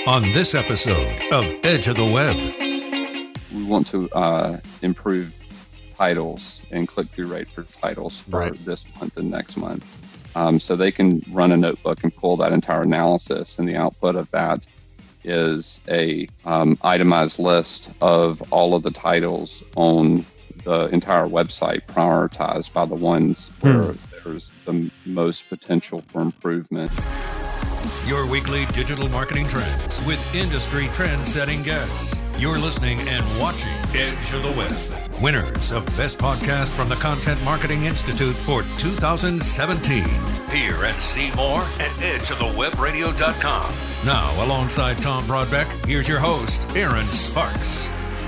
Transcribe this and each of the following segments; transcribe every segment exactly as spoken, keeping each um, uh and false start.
On this episode of Edge of the Web. We want to uh, improve titles and click-through rate for titles for right. this month and next month. Um, so they can run a notebook and pull that entire analysis, and the output of that is a um, itemized list of all of the titles on the entire website, prioritized by the ones where hmm. there's the most potential for improvement. Your weekly digital marketing trends with industry trend-setting guests. You're listening and watching Edge of the Web. Winners of Best Podcast from the Content Marketing Institute for two thousand seventeen. Here at See More at edge of the web radio dot com. Now, alongside Tom Broadbeck, here's your host, Aaron Sparks.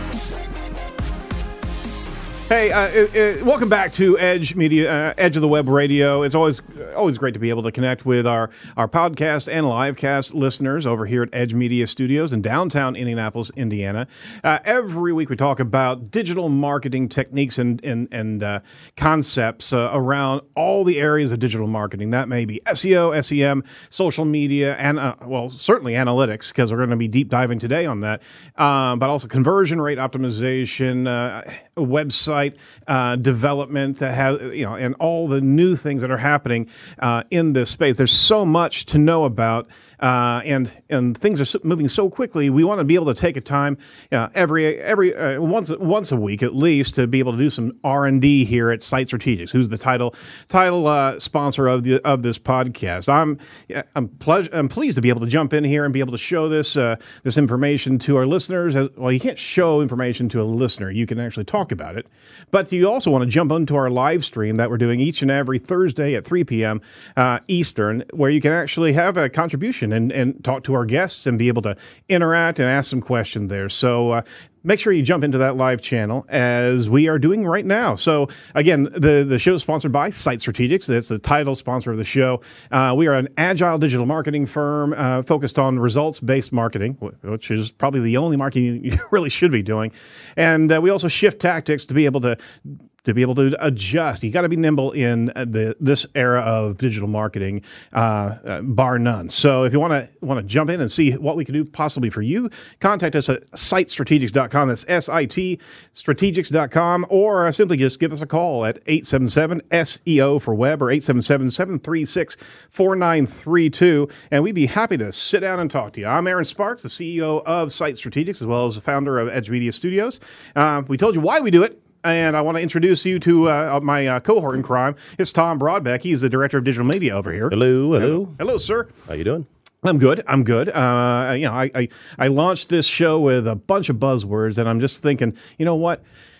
Hey, uh, it, it, welcome back to Edge Media, uh, Edge of the Web Radio. It's always always great to be able to connect with our, our podcast and livecast listeners over here at Edge Media Studios in downtown Indianapolis, Indiana. Uh, every week we talk about digital marketing techniques and and, and uh, concepts uh, around all the areas of digital marketing. That may be S E O, S E M, social media, and uh, well, certainly analytics, because we're going to be deep diving today on that. Um, but also conversion rate optimization, uh, website. Uh, development that has, you know, and all the new things that are happening uh, in this space. There's so much to know about, uh, and and things are so, moving so quickly. We want to be able to take a time uh, every every uh, once once a week at least to be able to do some R and D here at Site Strategics, who's the title title uh, sponsor of the of this podcast. I'm I'm, pleas- I'm pleased to be able to jump in here and be able to show this uh, this information to our listeners. As, well, you can't show information to a listener; you can actually talk about it. But you also want to jump onto our live stream that we're doing each and every Thursday at three p.m. Uh, Eastern, where you can actually have a contribution and, and talk to our guests and be able to interact and ask some questions there. So uh, make sure you jump into that live channel as we are doing right now. So again, the, the show is sponsored by Site Strategics. That's the title sponsor of the show. Uh, we are an agile digital marketing firm uh, focused on results-based marketing, which is probably the only marketing you really should be doing. And uh, we also shift tactics to be able to to be able to adjust. You got to be nimble in the this era of digital marketing, uh, uh, bar none. So if you want to want to jump in and see what we can do possibly for you, contact us at site strategics dot com. That's S I T strategics dot com, or simply just give us a call at eight seven seven S E O for web or eight seven seven, seven three six, four nine three two, and we'd be happy to sit down and talk to you. I'm Aaron Sparks, the C E O of Site Strategics, as well as the founder of Edge Media Studios. Uh, we told you why we do it. And I want to introduce you to uh, my uh, cohort in crime. It's Tom Broadbeck. He's the director of digital media over here. Hello, hello. Hello, hello sir. How you doing? I'm good. I'm good. Uh, you know, I, I I launched this show with a bunch of buzzwords, and I'm just thinking, you know what?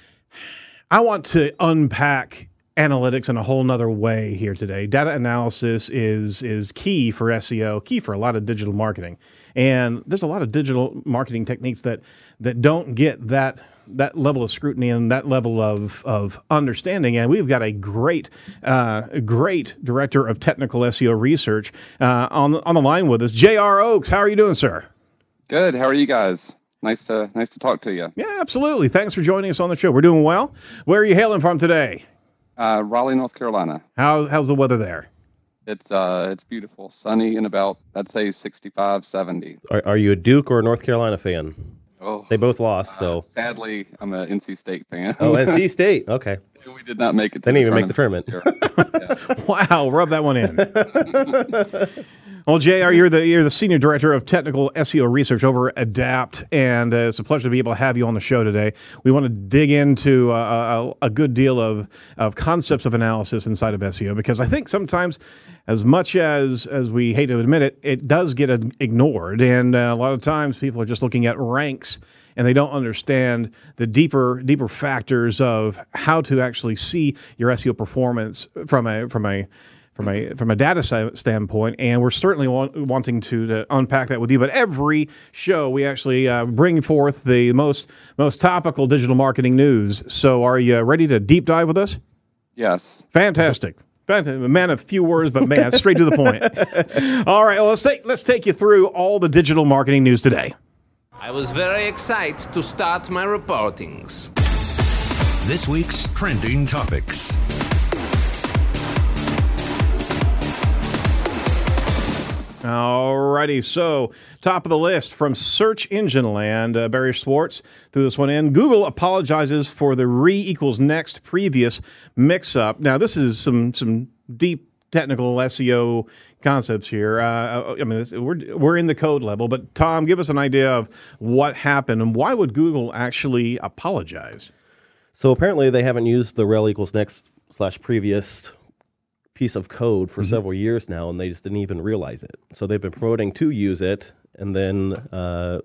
I want to unpack analytics in a whole nother way here today. Data analysis is is key for S E O, key for a lot of digital marketing, and there's a lot of digital marketing techniques that that don't get that. that level of scrutiny and that level of, of understanding. And we've got a great, uh, great director of technical S E O research uh, on, on the line with us, J R Oaks. How are you doing, sir? Good. How are you guys? Nice to nice to talk to you. Yeah, absolutely. Thanks for joining us on the show. We're doing well. Where are you hailing from today? Uh, Raleigh, North Carolina. How How's the weather there? It's uh, it's beautiful. Sunny and about, I'd say, sixty-five, seventy. Are, are you a Duke or a North Carolina fan? Oh, they both lost, uh, so sadly, I'm an N C State fan. Oh, N C State. Okay. We did not make it. To they didn't the even make the tournament. Yeah. Wow, rub that one in. Well, J R, you're the you're the senior director of technical S E O research over at Adapt, and uh, it's a pleasure to be able to have you on the show today. We want to dig into uh, a, a good deal of of concepts of analysis inside of S E O, because I think sometimes, as much as as we hate to admit it, it does get ignored, and uh, a lot of times people are just looking at ranks and they don't understand the deeper deeper factors of how to actually see your S E O performance from a from a from a from a data standpoint, and we're certainly want, wanting to, to unpack that with you. But every show we actually uh, bring forth the most most topical digital marketing news. So, are you ready to deep dive with us? Yes. Fantastic. A man of few words, but man, straight to the point. All right, well, let's take let's take you through all the digital marketing news today. I was very excited to start my reportings. This week's trending topics. Alrighty, so top of the list from Search Engine Land, uh, Barry Schwartz threw this one in. Google apologizes for the re equals next previous mix-up. Now, this is some some deep technical S E O concepts here. Uh, I mean, this, we're we're in the code level, but Tom, give us an idea of what happened and why would Google actually apologize? So apparently they haven't used the rel equals next slash previous piece of code for mm-hmm. several years now, and they just didn't even realize it. So they've been promoting to use it, and then uh,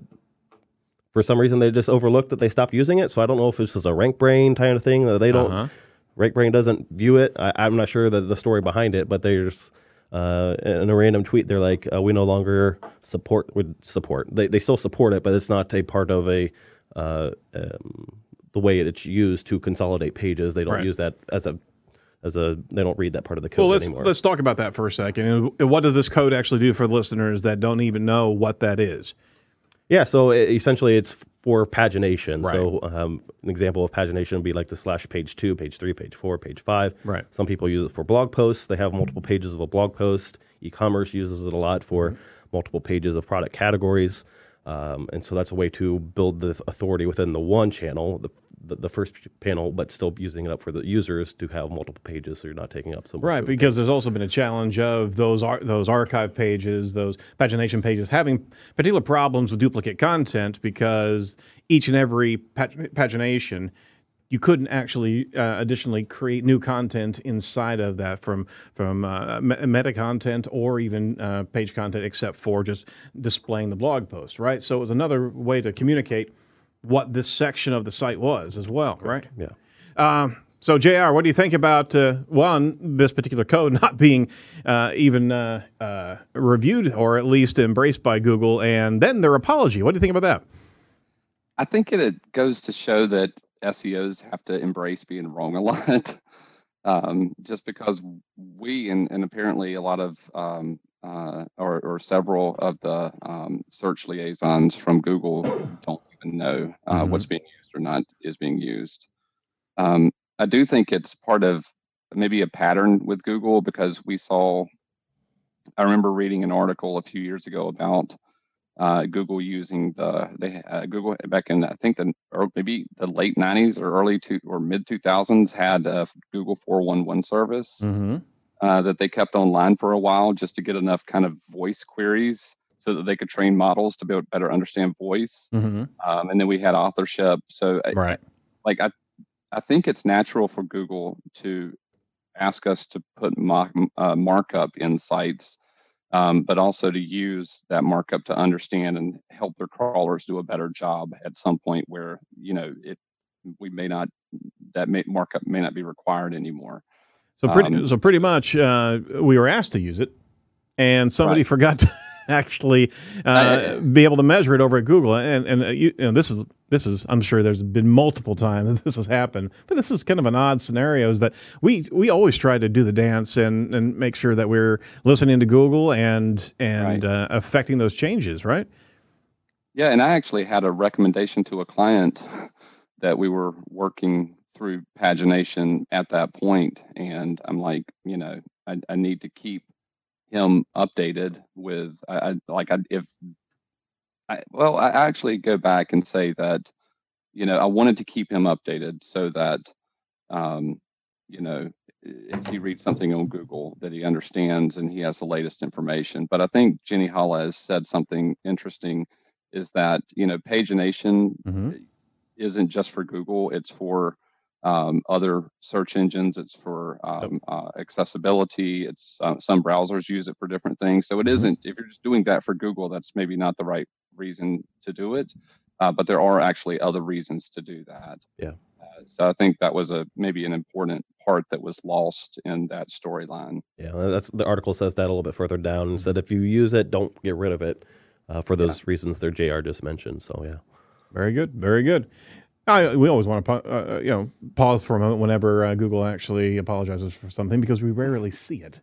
for some reason they just overlooked that they stopped using it. So I don't know if it's just a RankBrain kind of thing that they don't. Uh-huh. RankBrain doesn't view it. I, I'm not sure the, the story behind it, but there's uh, in a random tweet they're like, uh, "We no longer support would support." They they still support it, but it's not a part of a uh, um, the way it's used to consolidate pages. They don't right. use that as a As a, they don't read that part of the code well, let's, anymore. Let's talk about that for a second. And what does this code actually do for listeners that don't even know what that is? Yeah, so it, essentially it's for pagination. Right. So um, an example of pagination would be like the slash page two, page three, page four, page five. Right. Some people use it for blog posts. They have multiple pages of a blog post. E-commerce uses it a lot for mm-hmm. multiple pages of product categories. Um, and so that's a way to build the authority within the one channel, the The, the first panel, but still using it up for the users to have multiple pages, so you're not taking up so much. Right, because there's also been a challenge of those ar- those archive pages, those pagination pages, having particular problems with duplicate content because each and every pag- pagination, you couldn't actually uh, additionally create new content inside of that from from uh, meta content or even uh, page content, except for just displaying the blog post. Right, so it was another way to communicate what this section of the site was as well, right? Yeah. Um, so, J R, what do you think about, uh, one, this particular code not being uh, even uh, uh, reviewed or at least embraced by Google, and then their apology? What do you think about that? I think it, it goes to show that S E Os have to embrace being wrong a lot. um, just because we, and, and apparently a lot of um, uh, or, or several of the um, search liaisons from Google don't even know uh, mm-hmm. what's being used or not is being used. Um, I do think it's part of maybe a pattern with Google because we saw, I remember reading an article a few years ago about uh, Google using the, they uh, Google back in, I think the, or maybe the late nineties or early two or mid two thousands had a Google four one one service. Mm-hmm. Uh, that they kept online for a while just to get enough kind of voice queries so that they could train models to be able to better understand voice. Mm-hmm. Um, and then we had authorship. So right. I, like I, I think it's natural for Google to ask us to put mock, uh, markup in sites, um, but also to use that markup to understand and help their crawlers do a better job at some point where, you know, it, we may not, that may, markup may not be required anymore. So pretty, um, so pretty much, uh, we were asked to use it, and somebody right. forgot to actually uh, uh, be able to measure it over at Google. And and uh, you, you know, this is this is I'm sure there's been multiple times that this has happened, but this is kind of an odd scenario. Is that we we always try to do the dance and, and make sure that we're listening to Google and and right. uh, affecting those changes, right? Yeah, and I actually had a recommendation to a client that we were working through pagination at that point, and I'm like, you know, I, I need to keep him updated with, I, I like, I, if I, well, I actually go back and say that, you know, I wanted to keep him updated so that, um, you know, if he reads something on Google that he understands and he has the latest information. But I think Jenny Holles said something interesting, is that, you know, pagination mm-hmm. isn't just for Google, it's for Um, other search engines, it's for um, uh, accessibility. It's uh, some browsers use it for different things. So it isn't, if you're just doing that for Google, that's maybe not the right reason to do it. Uh, but there are actually other reasons to do that. Yeah. Uh, so I think that was a maybe an important part that was lost in that storyline. Yeah, that's the article says that a little bit further down and said if you use it, don't get rid of it uh, for those yeah. reasons there J R just mentioned. So yeah. Very good. Very good. I, we always want to, uh, you know, pause for a moment whenever uh, Google actually apologizes for something because we rarely see it.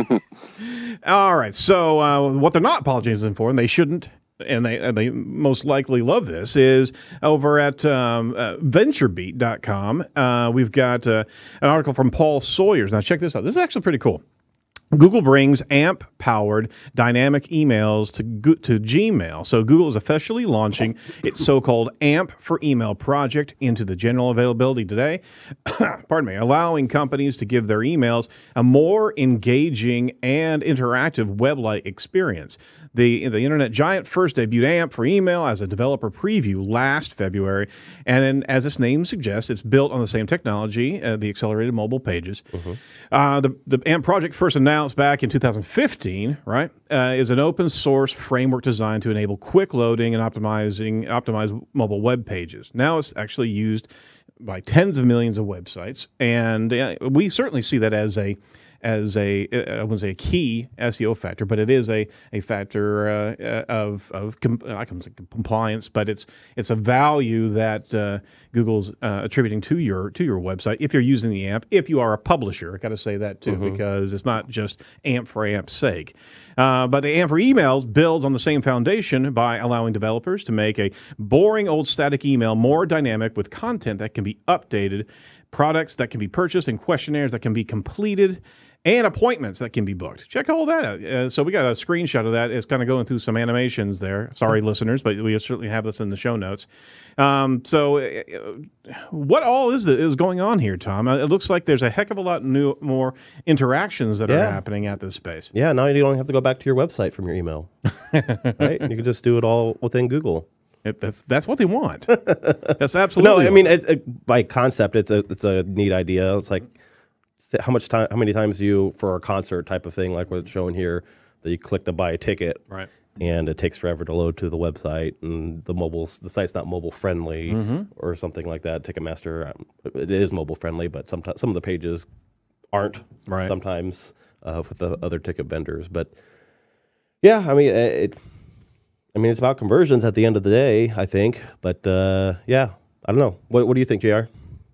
All right. So uh, what they're not apologizing for, and they shouldn't, and they and they most likely love this, is over at um, uh, VentureBeat dot com. Uh, we've got uh, an article from Paul Sawyers. Now check this out. This is actually pretty cool. Google brings AMP-powered dynamic emails to Go- to Gmail. So Google is officially launching its so-called AMP for Email project into the general availability today. Pardon me, allowing companies to give their emails a more engaging and interactive web-like experience. The, the internet giant first debuted AMP for email as a developer preview last February, and then, as its name suggests, it's built on the same technology, uh, the accelerated mobile pages. Mm-hmm. Uh, the, the AMP project, first announced back in two thousand fifteen, right, uh, is an open source framework designed to enable quick loading and optimizing optimized mobile web pages. Now it's actually used by tens of millions of websites, and uh, we certainly see that as a as a, I wouldn't say a key S E O factor, but it is a, a factor uh, of, of com- I can say compliance, but it's it's a value that uh, Google's uh, attributing to your to your website if you're using the AMP, if you are a publisher. I got to say that too, mm-hmm. because it's not just AMP for AMP's sake. Uh, but the AMP for emails builds on the same foundation by allowing developers to make a boring old static email more dynamic with content that can be updated, products that can be purchased, and questionnaires that can be completed, and appointments that can be booked. Check all that out. Uh, so we got a screenshot of that. It's kind of going through some animations there. Sorry, listeners, but we certainly have this in the show notes. Um, so uh, what all is the, is going on here, Tom? Uh, it looks like there's a heck of a lot new, more interactions that yeah. are happening at this space. Yeah, now you don't have to go back to your website from your email. Right? You can just do it all within Google. It, that's that's what they want. That's absolutely. No, I mean, it's, it, by concept, it's a it's a neat idea. It's like, how much time? How many times do you, for a concert type of thing, like what's shown here, that you click to buy a ticket, right? And it takes forever to load to the website, and the mobile the site's not mobile friendly, mm-hmm. or something like that. Ticketmaster, it is mobile friendly, but sometimes some of the pages aren't. Right. Sometimes uh, with the other ticket vendors, but yeah, I mean it. I mean, it's about conversions at the end of the day, I think. But uh, yeah, I don't know. What What do you think, J R?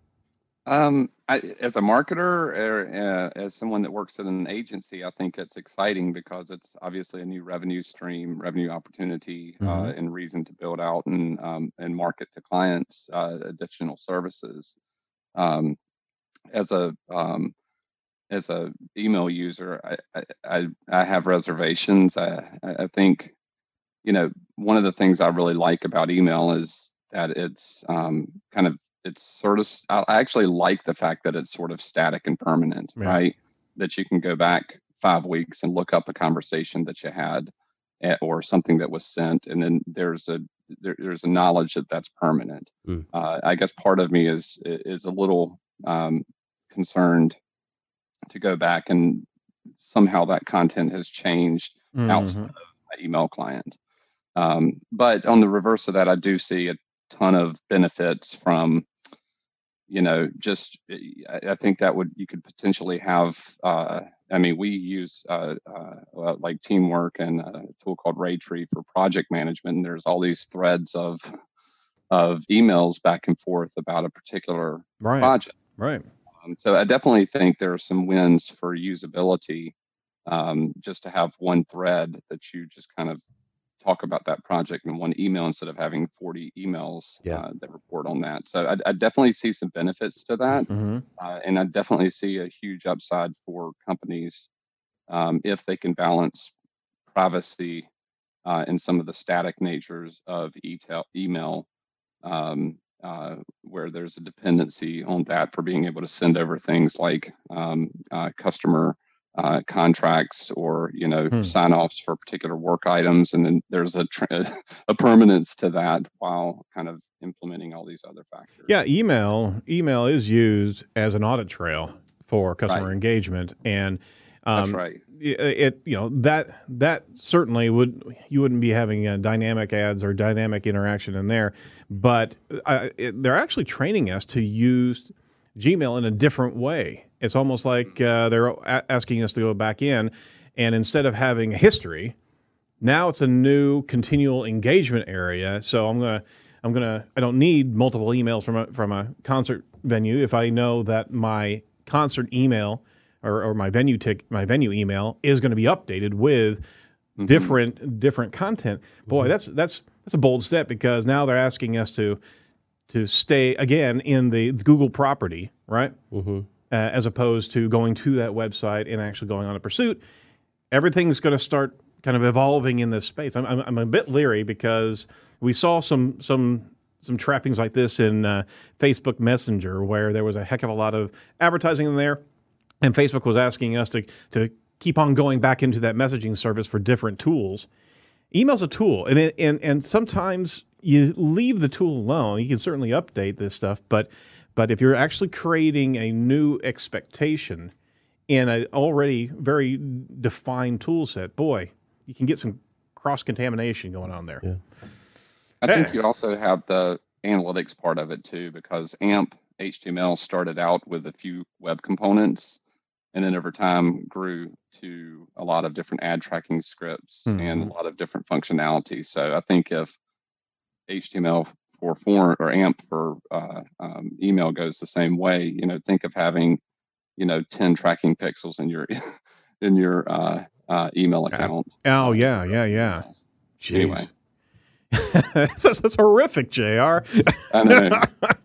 Um, I, as a marketer or uh, as someone that works at an agency, I think it's exciting because it's obviously a new revenue stream, revenue opportunity, mm-hmm. uh, and reason to build out and um, and market to clients uh, additional services. Um, as a um, as a email user, I I, I have reservations. I I think, you know, one of the things I really like about email is that it's um, kind of it's sort of, I actually like the fact that it's sort of static and permanent, yeah. right? That you can go back five weeks and look up a conversation that you had at, or something that was sent. And then there's a, there, there's a knowledge that that's permanent. Mm. Uh, I guess part of me is, is a little um, concerned to go back and somehow that content has changed mm-hmm. outside of my email client. Um, but on the reverse of that, I do see a ton of benefits from, you know, just, I think that would, you could potentially have, uh, I mean, we use uh, uh, like Teamwork and a tool called Raytree for project management. And there's all these threads of, of emails back and forth about a particular right. project. Right. Um, so I definitely think there are some wins for usability, um, just to have one thread that you just kind of talk about that project in one email instead of having forty emails yeah. uh, that report on that. So I, I definitely see some benefits to that. Mm-hmm. Uh, and I definitely see a huge upside for companies um, if they can balance privacy uh, and some of the static natures of e-tail, email, um, uh, where there's a dependency on that for being able to send over things like um, uh, customer Uh, contracts or, you know, hmm. sign-offs for particular work items. And then there's a, tra- a permanence to that while kind of implementing all these other factors. Yeah, email email is used as an audit trail for customer right. engagement. And um, that's right. It, it, you know, that that certainly would, you wouldn't be having uh, dynamic ads or dynamic interaction in there. But uh, it, they're actually training us to use Gmail in a different way. It's almost like uh, they're a- asking us to go back in, and instead of having a history, now it's a new continual engagement area. So I'm gonna, I'm gonna, I don't need multiple emails from a from a concert venue if I know that my concert email or, or my venue tick, my venue email is going to be updated with mm-hmm. different different content. Boy, mm-hmm. that's that's that's a bold step, because now they're asking us to to stay again in the Google property, right? Mm-hmm. uh, as opposed to going to that website and actually going on a pursuit. Everything's going to start kind of evolving in this space. I'm, I'm, I'm a bit leery because we saw some some some trappings like this in uh, Facebook Messenger, where there was a heck of a lot of advertising in there, and Facebook was asking us to to keep on going back into that messaging service for different tools. Email's a tool, and it, and and sometimes you leave the tool alone. You can certainly update this stuff, but but if you're actually creating a new expectation in an already very defined tool set, boy, you can get some cross-contamination going on there. Yeah. I think you also have the analytics part of it too, because AMP H T M L started out with a few web components, and then over time grew to a lot of different ad tracking scripts mm-hmm. and a lot of different functionalities. So I think if H T M L for form or AMP for uh, um, email goes the same way, you know, think of having, you know, ten tracking pixels in your in your uh, uh, email account. Oh yeah, yeah, yeah. Jeez. Anyway, that's, that's horrific, J R. I know.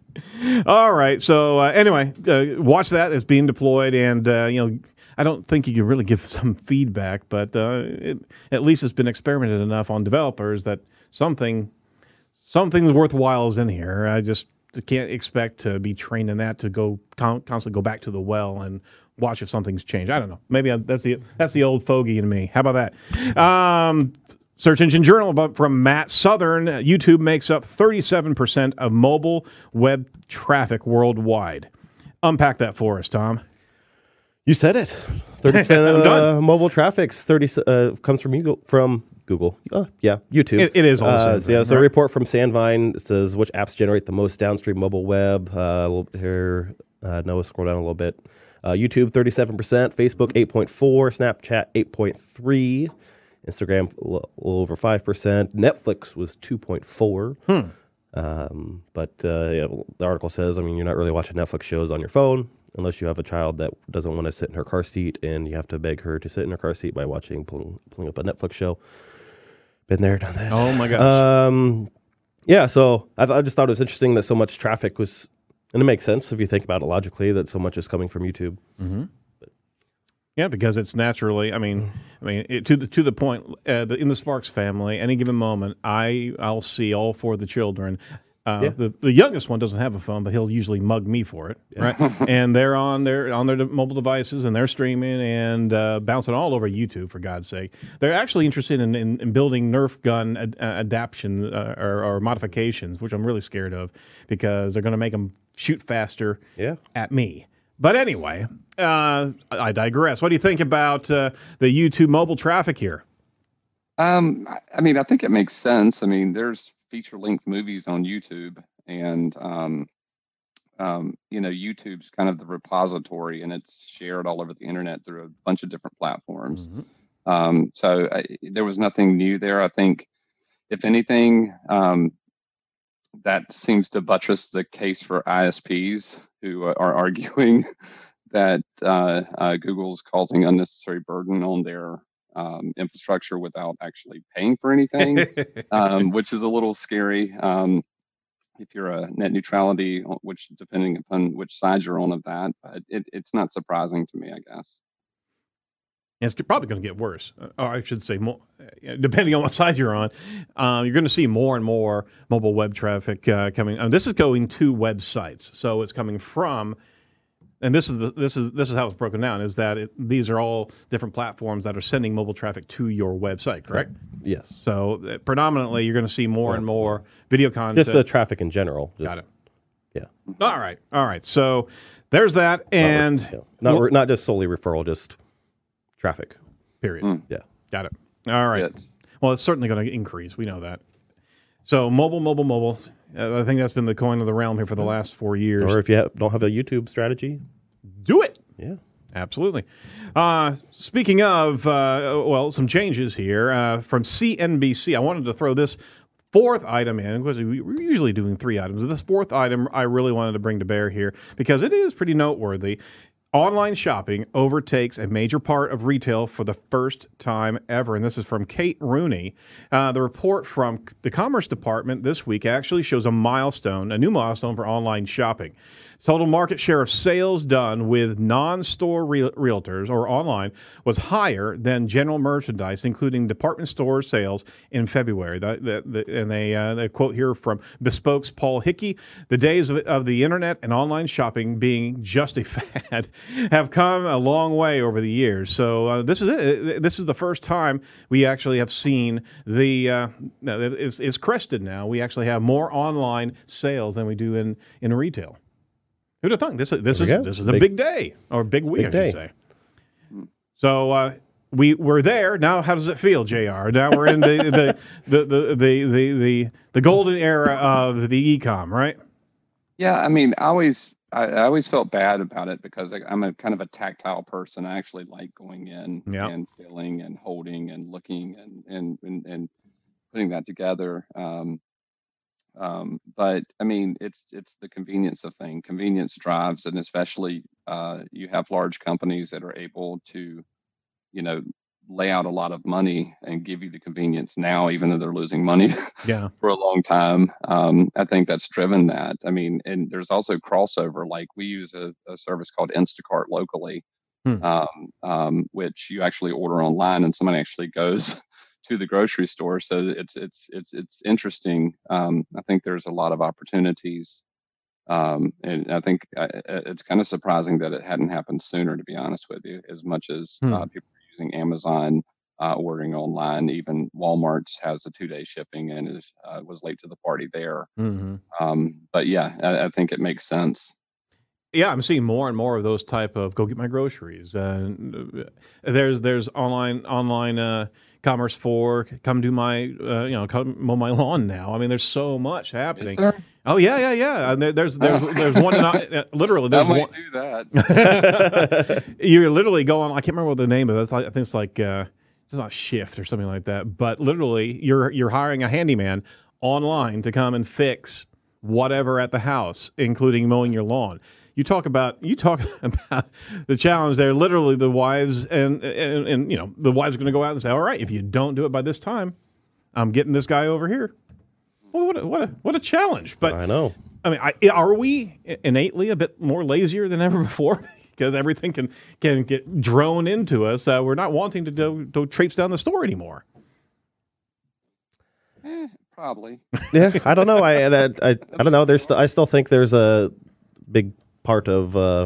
All right. So uh, anyway, uh, watch that. It's being deployed, and uh, you know, I don't think you can really give some feedback, but uh, it, at least it's been experimented enough on developers that something something worthwhile is in here. I just can't expect to be trained in that to go con- constantly go back to the well and watch if something's changed. I don't know. Maybe I, that's the that's the old fogey in me. How about that? Um, Search Engine Journal from Matt Southern. YouTube makes up thirty-seven percent of mobile web traffic worldwide. Unpack that for us, Tom. You said it. thirty percent of uh, mobile traffic's thirty uh, comes from Google. From Google. Uh, yeah, YouTube. It, it is all the same. Uh, so, yeah, so right? A report from Sandvine says which apps generate the most downstream mobile web. Uh, here, uh, Noah, scroll down a little bit. Uh, YouTube, thirty-seven percent. Facebook, eight point four. Snapchat, eight point three. Instagram, a little over five percent. Netflix was two point four. Hmm. Um, but uh, yeah, the article says, I mean, you're not really watching Netflix shows on your phone unless you have a child that doesn't want to sit in her car seat, and you have to beg her to sit in her car seat by watching, pulling, pulling up a Netflix show. Been there, done that. Oh, my gosh. Um, yeah, so I, th- I just thought it was interesting that so much traffic was, and it makes sense if you think about it logically, that so much is coming from YouTube. Mm-hmm. Yeah, because it's naturally. I mean, I mean, it, to the to the point uh, the, in the Sparks family, any given moment, I I'll see all four of the children. Uh, Yeah. the, the youngest one doesn't have a phone, but he'll usually mug me for it, right? And they're on their on their mobile devices, and they're streaming and uh, bouncing all over YouTube. For God's sake, they're actually interested in, in, in building Nerf gun ad, uh, adaptation uh, or, or modifications, which I'm really scared of because they're going to make them shoot faster Yeah. at me. But anyway, uh, I digress. What do you think about uh, the YouTube mobile traffic here? Um, I- I mean, I think it makes sense. I mean, there's feature-length movies on YouTube, and um, um, you know, YouTube's kind of the repository, and it's shared all over the internet through a bunch of different platforms. Mm-hmm. Um, so I, there was nothing new there. I think, if anything, um, that seems to buttress the case for I S Ps who uh, are arguing that uh, uh, Google's causing unnecessary burden on their um, infrastructure without actually paying for anything, um, which is a little scary. Um, if you're a net neutrality, which depending upon which side you're on of that, but it, it's not surprising to me, I guess. It's probably going to get worse, or I should say more, depending on what side you're on. Uh, you're going to see more and more mobile web traffic uh, coming. And this is going to websites, so it's coming from. And this is the, this is this is how it's broken down: is that it, these are all different platforms that are sending mobile traffic to your website, correct? Yes. So uh, predominantly, you're going to see more yeah. and more video content. Just the traffic in general. Just, Got it. Yeah. All right. All right. So there's that, and not, yeah. not, well, not just solely referral, just traffic. Period. Mm. Yeah. Got it. All right. Yes. Well, it's certainly going to increase. We know that. So mobile, mobile, mobile. Uh, I think that's been the coin of the realm here for the last four years. Or if you have, don't have a YouTube strategy, do it. Yeah. Absolutely. Uh, speaking of, uh, well, some changes here uh, from C N B C. I wanted to throw this fourth item in because we're usually doing three items. This fourth item I really wanted to bring to bear here because it is pretty noteworthy. Online shopping overtakes a major part of retail for the first time ever. And this is from Kate Rooney. Uh, the report from the Commerce Department this week actually shows a milestone, a new milestone for online shopping. Total market share of sales done with non-store re- realtors or online was higher than general merchandise, including department store sales in February. The, the, the, and they, uh, they quote here from Bespoke's Paul Hickey, the days of, of the internet and online shopping being just a fad have come a long way over the years. So uh, this is it. This is the first time we actually have seen the, uh, it's, it's crested now. We actually have more online sales than we do in, in retail. Who'd have thunk? This is this is go. this is a Big- big day or a big week, big I should day. say. So uh, we we're there now. How does it feel, J R? Now we're in the the, the, the, the, the, the, the golden era of the e-com, right? Yeah, I mean, I always I, I always felt bad about it because I, I'm a kind of a tactile person. I actually like going in Yeah. and feeling and holding and looking and and and, and putting that together. Um, Um, but I mean, it's it's the convenience of thing. Convenience drives, and especially uh, you have large companies that are able to, you know, lay out a lot of money and give you the convenience now, even though they're losing money Yeah. for a long time. Um, I think that's driven that. I mean, and there's also crossover. Like we use a, a service called Instacart locally, Hmm. um, um, which you actually order online, and somebody actually goes to the grocery store. So it's it's it's it's interesting. Um, I think there's a lot of opportunities, um, and I think uh, it's kind of surprising that it hadn't happened sooner. To be honest with you, as much as Hmm. uh, people are using Amazon, uh, ordering online, even Walmart's has the two-day shipping and is uh, was late to the party there. Mm-hmm. Um, but yeah, I, I think it makes sense. Yeah, I'm seeing more and more of those type of go get my groceries. Uh, there's there's online online uh, commerce for come do my uh, you know come mow my lawn now. I mean, there's so much happening. Is there? Oh yeah, yeah, yeah. And there, there's there's Oh. there's one in, uh, literally I there's might one. do that. You're literally going. I can't remember what the name of it. It's like, I think it's like uh, it's not Shift or something like that. But literally, you're you're hiring a handyman online to come and fix whatever at the house, including mowing your lawn. You talk about you talk about the challenge there. Literally, the wives and and, and you know the wives are going to go out and say, "All right, if you don't do it by this time, I'm getting this guy over here." Well, what a, what a what a challenge! But I know. I mean, I, are we innately a bit more lazier than ever before? Because everything can can get drone into us. Uh, we're not wanting to go, go traipse down the store anymore. Eh, probably. Yeah, I don't know. I and I, I, I don't know. There's st- I still think there's a big part of uh,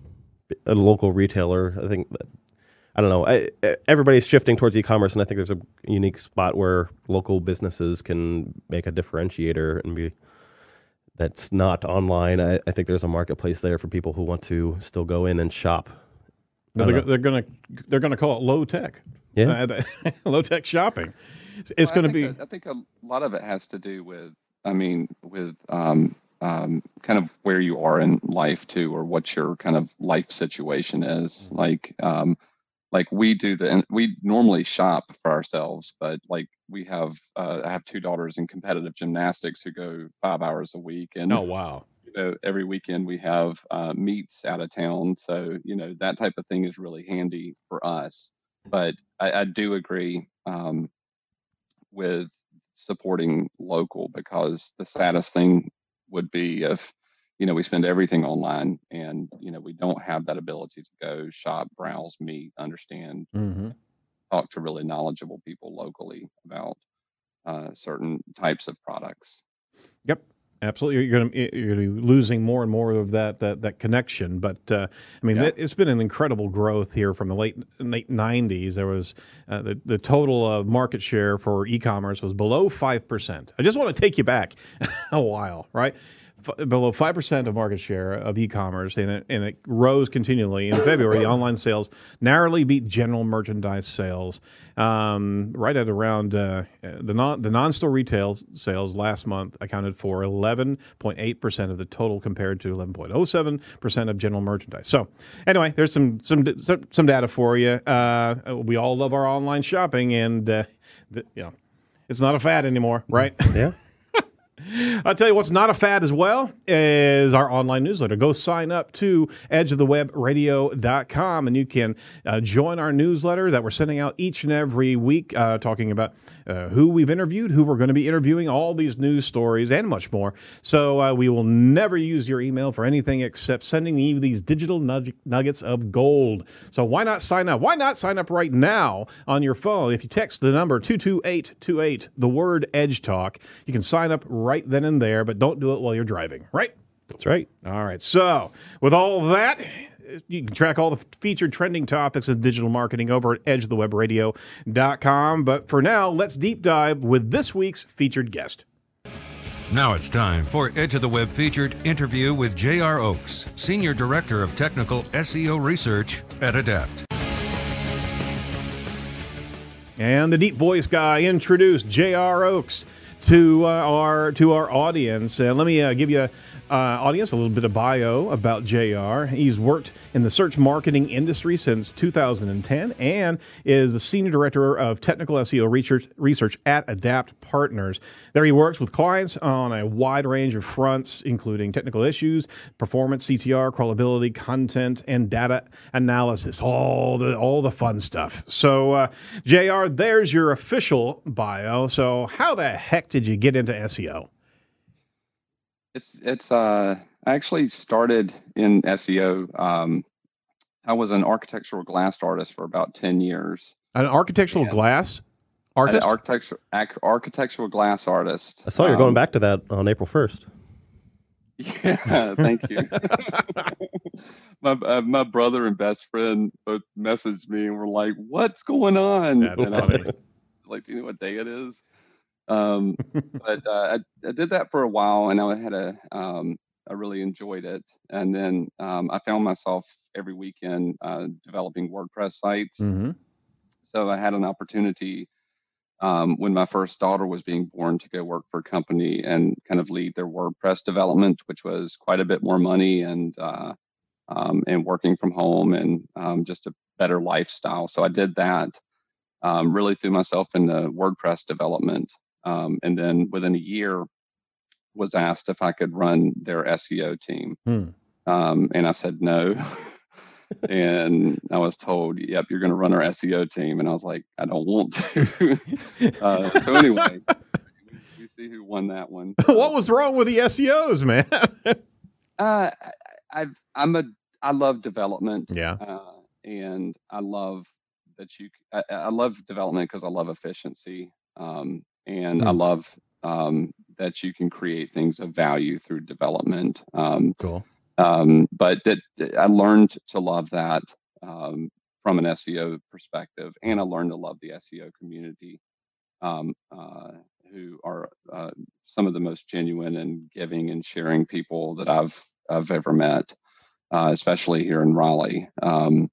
a local retailer. I think that, I don't know. I, everybody's shifting towards e-commerce, and I think there's a unique spot where local businesses can make a differentiator and be that's not online. I, I think there's a marketplace there for people who want to still go in and shop. They're, they're gonna they're gonna call it low tech. Yeah, uh, low tech shopping. It's Well, going I to be. think that- I think a lot of it has to do with, I mean, with um, um, kind of where you are in life too, or what your kind of life situation is. Like, um, like we do the, and we normally shop for ourselves, but like we have, uh, I have two daughters in competitive gymnastics who go five hours a week, and Oh wow. you know, every weekend we have uh, meets out of town. So, you know, that type of thing is really handy for us. But I, I do agree um, with supporting local, because the saddest thing would be if, you know, we spend everything online and, you know, we don't have that ability to go shop, browse, meet, understand, Mm-hmm. talk to really knowledgeable people locally about uh, certain types of products. Yep, absolutely. You're going to you're going to be losing more and more of that that, that connection. But uh, I mean, Yeah. it, it's been an incredible growth here from the late late nineties. There was uh, the the total of market share for e-commerce was below five percent. I just want to take you back a while, right? F- below five percent of market share of e-commerce, and it, and it rose continually. In February, online sales narrowly beat general merchandise sales, um, right at around uh, the non the non-store retail sales last month accounted for eleven point eight percent of the total, compared to eleven point oh seven percent of general merchandise. So, anyway, there's some some some, some data for you. Uh, we all love our online shopping, and uh, the, you know, it's not a fad anymore, right? yeah. I'll tell you what's not a fad as well is our online newsletter. Go sign up to edge of the web radio dot com and you can uh, join our newsletter that we're sending out each and every week, uh, talking about uh, who we've interviewed, who we're going to be interviewing, all these news stories, and much more. So uh, we will never use your email for anything except sending you these digital nug- nuggets of gold. So why not sign up? Why not sign up right now on your phone? If you text the number two two eight two eight, the word Edge Talk, you can sign up right then and there, but don't do it while you're driving, right? That's right. All right. So with all that, you can track all the featured trending topics of digital marketing over at edge of the web radio dot com. But for now, let's deep dive with this week's featured guest. Now it's time for Edge of the Web featured interview with J R. Oakes, Senior Director of Technical S E O Research at Adapt. And the deep voice guy introduced J R. Oakes to uh, our to our audience. And let me uh, give you, uh, audience, a little bit of bio about J R. He's worked in the search marketing industry since two thousand ten and is the Senior Director of Technical S E O Research, research at Adapt Partners. There he works with clients on a wide range of fronts, including technical issues, performance, C T R, crawlability, content, and data analysis, all the all the fun stuff. So, uh, J R, there's your official bio. So how the heck did you get into S E O? It's it's uh I actually started in S E O. Um, I was an architectural glass artist for about ten years. An architectural and glass An artist? architectural ac- architectural glass artist. I saw you're Um, going back to that on April first. Yeah, thank you. my uh, my brother and best friend both messaged me and were like, "What's going on?" That's and I'm funny. like, like, do you know what day it is? Um, but uh, I, I did that for a while, and I had a um, I really enjoyed it. And then um, I found myself every weekend uh, developing WordPress sites. Mm-hmm. So I had an opportunity um, when my first daughter was being born to go work for a company and kind of lead their WordPress development, which was quite a bit more money and uh, um, and working from home and um, just a better lifestyle. So I did that. Um, really threw myself into WordPress development. Um, and then within a year, was asked if I could run their S E O team. Hmm. Um, and I said no. And I was told, yep, you're going to run our S E O team. And I was like, I don't want to. uh, so anyway, we, we see who won that one. What was wrong with the S E Os, man? Uh, I, I've, I'm a, I love development. Yeah. Uh, and I love that you, I, I love development because I love efficiency. Um, and Hmm. I love um, that you can create things of value through development. Um, Cool. um, but that I learned to love that um, from an S E O perspective, and I learned to love the S E O community, um, uh, who are uh, some of the most genuine and giving and sharing people that I've I've ever met, uh, especially here in Raleigh. Um,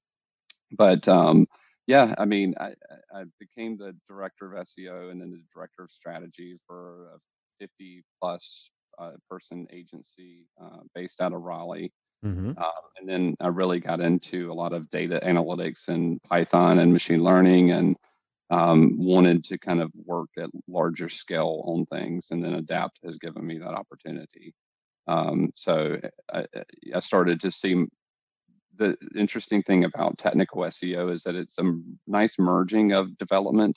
but um, yeah, I mean, I, I became the director of S E O and then the director of strategy for a fifty plus uh, person agency uh, based out of Raleigh. Mm-hmm. Uh, and then I really got into a lot of data analytics and Python and machine learning and um, wanted to kind of work at larger scale on things. And then Adapt has given me that opportunity. Um, so I, I started to see the interesting thing about technical S E O is that it's a nice merging of development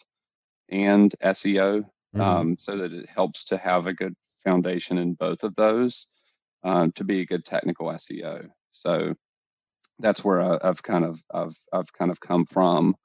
and S E O, Mm-hmm. um, so that it helps to have a good foundation in both of those um, to be a good technical S E O. So that's where I, I've kind of I've I've kind of come from.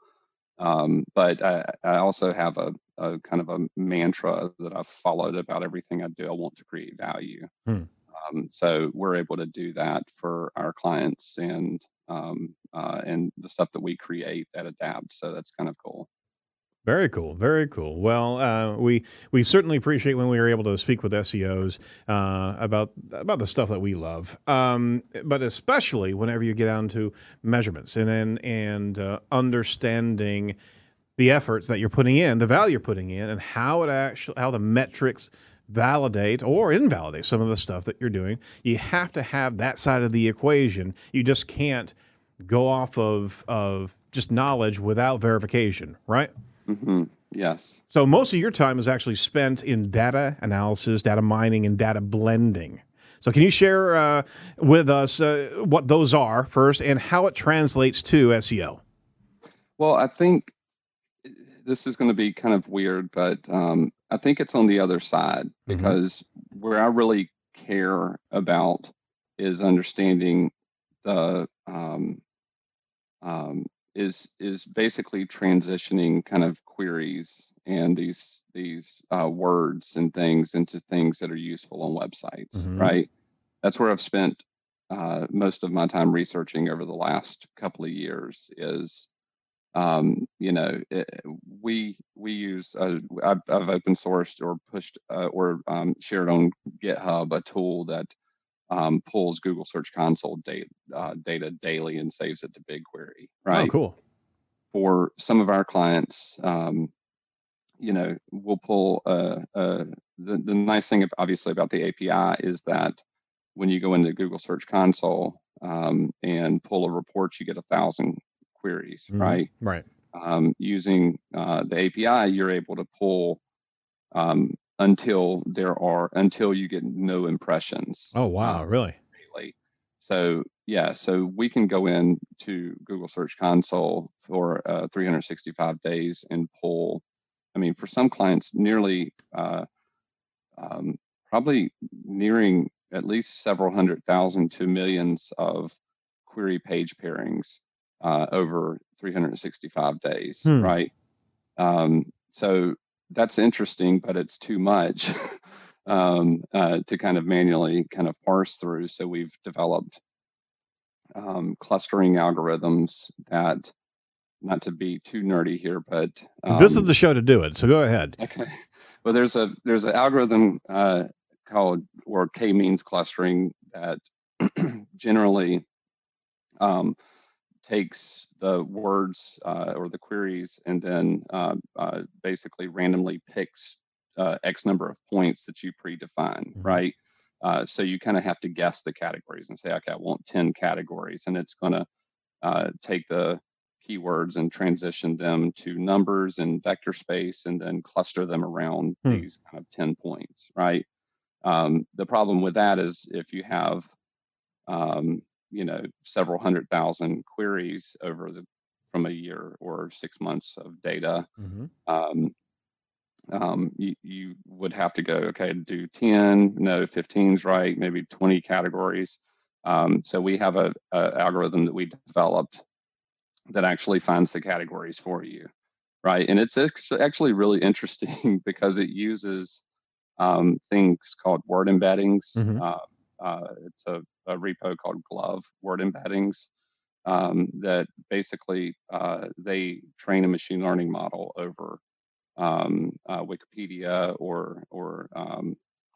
Um, but I, I also have a, a kind of a mantra that I've followed about everything I do. I want to create value. Hmm. Um, so we're able to do that for our clients and um, uh, and the stuff that we create at Adapt. So that's kind of cool. Very cool. Very cool. Well, uh, we we certainly appreciate when we are able to speak with S E Os uh, about about the stuff that we love, um, but especially whenever you get down to measurements and and, and uh, understanding the efforts that you're putting in, the value you're putting in, and how it actually how the metrics validate or invalidate some of the stuff that you're doing. You have to have that side of the equation. You just can't go off of of just knowledge without verification, right? Mm-hmm. Yes. So most of your time is actually spent in data analysis, data mining, and data blending. So can you share uh, with us uh, what those are first and how it translates to S E O? Well, I think this is going to be kind of weird, but um, I think it's on the other side, because mm-hmm. where I really care about is understanding the um, um, is is basically transitioning kind of queries and these these uh, words and things into things that are useful on websites, mm-hmm. right? That's where I've spent uh, most of my time researching over the last couple of years. Is um, you know it, we we use uh, I've, I've open sourced or pushed uh, or um, shared on GitHub a tool that Um, pulls Google Search Console data, uh, data daily and saves it to BigQuery, right? Oh, cool. For some of our clients, um, you know, we'll pull, uh, uh, the, the nice thing obviously about the A P I is that when you go into Google Search Console um, and pull a report, you get a thousand queries, mm-hmm. right? Right. Um, using uh, the A P I, you're able to pull um, until there are until you get no impressions. Oh wow, um, really? Daily. So yeah, so we can go in to Google Search Console for uh, three hundred sixty-five days and pull. I mean, for some clients, nearly uh, um, probably nearing at least several hundred thousand to millions of query page pairings uh, over three hundred sixty-five days, hmm. right? Um, so that's interesting, but it's too much um, uh, to kind of manually kind of parse through. So we've developed um, clustering algorithms that, not to be too nerdy here, but um, this is the show to do it. So go ahead. Okay. Well, there's a there's an algorithm uh, called or k-means clustering that generally um, takes the words uh, or the queries and then uh, uh, basically randomly picks uh, X number of points that you predefine, mm-hmm. right? Uh, so you kind of have to guess the categories and say, okay, I want ten categories, and it's going to uh, take the keywords and transition them to numbers and vector space and then cluster them around hmm. these kind of ten points, right? Um, the problem with that is if you have um, you know, several hundred thousand queries over the from a year or six months of data, mm-hmm. um, um, you, you would have to go, okay, do ten, no, fifteen's right, maybe twenty categories. Um, so we have a, a algorithm that we developed that actually finds the categories for you, right? And it's actually really interesting because it uses um, things called word embeddings. Mm-hmm. Uh, uh, it's a a repo called Glove word embeddings um, that basically uh, they train a machine learning model over um, uh, Wikipedia or or um,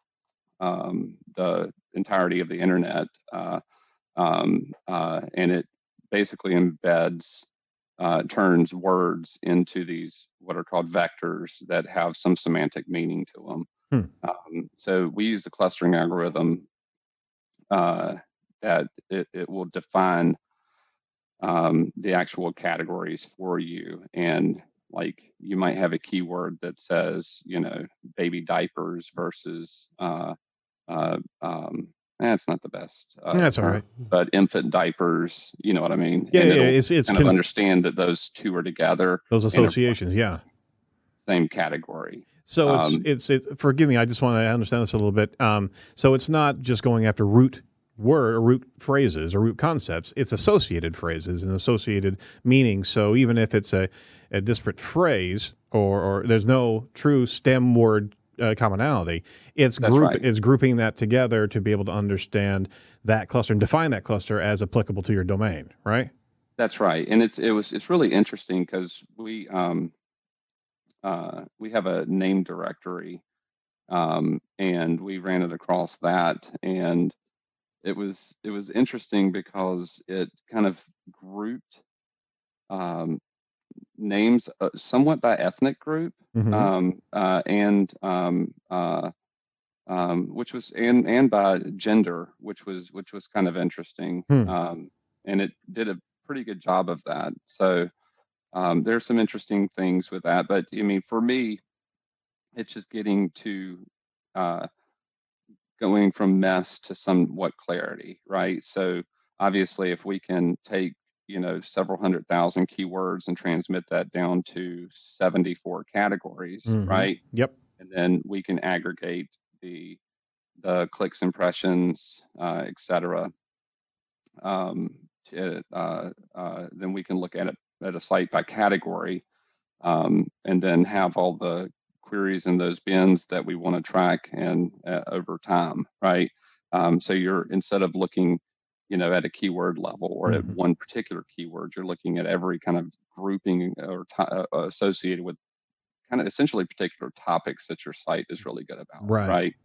um, the entirety of the internet, uh, um, uh, and it basically embeds uh, turns words into these what are called vectors that have some semantic meaning to them. Hmm. Um, so we use the clustering algorithm Uh, that it, it will define um, the actual categories for you. And like you might have a keyword that says, you know, baby diapers versus, uh, uh, um, that's not the best. Uh, that's all right. But infant diapers, you know what I mean? Yeah, and yeah, it's, it's kind con- of understand that those two are together. Those associations, yeah. Same category. So it's, um, it's, it's, forgive me, I just want to understand this a little bit. Um, so it's not just going after root word or root phrases or root concepts, it's associated phrases and associated meanings. So even if it's a, a disparate phrase or, or there's no true stem word uh, commonality, it's group, right. it's grouping that together to be able to understand that cluster and define that cluster as applicable to your domain, right? That's right. And it's it was it's really interesting because we um uh we have a name directory um and we ran it across that, and it was it was interesting because it kind of grouped um names uh, somewhat by ethnic group, mm-hmm. um uh and um uh um which was and and by gender, which was which was kind of interesting. hmm. Um and it did a pretty good job of that. So um, there's some interesting things with that. But I mean, for me, it's just getting to uh, going from mess to somewhat clarity, right? So obviously, if we can take, you know, several hundred thousand keywords and transmit that down to seventy-four categories, Mhm. right? Yep. And then we can aggregate the the clicks, impressions, uh, et cetera. Um, to, uh, uh, then we can look at it at a site by category, um, and then have all the queries in those bins that we want to track and uh, over time, right? Um, so you're, instead of looking, you know, at a keyword level or at Mhm. one particular keyword, you're looking at every kind of grouping or to, uh, associated with kind of essentially particular topics that your site is really good about, Right. right?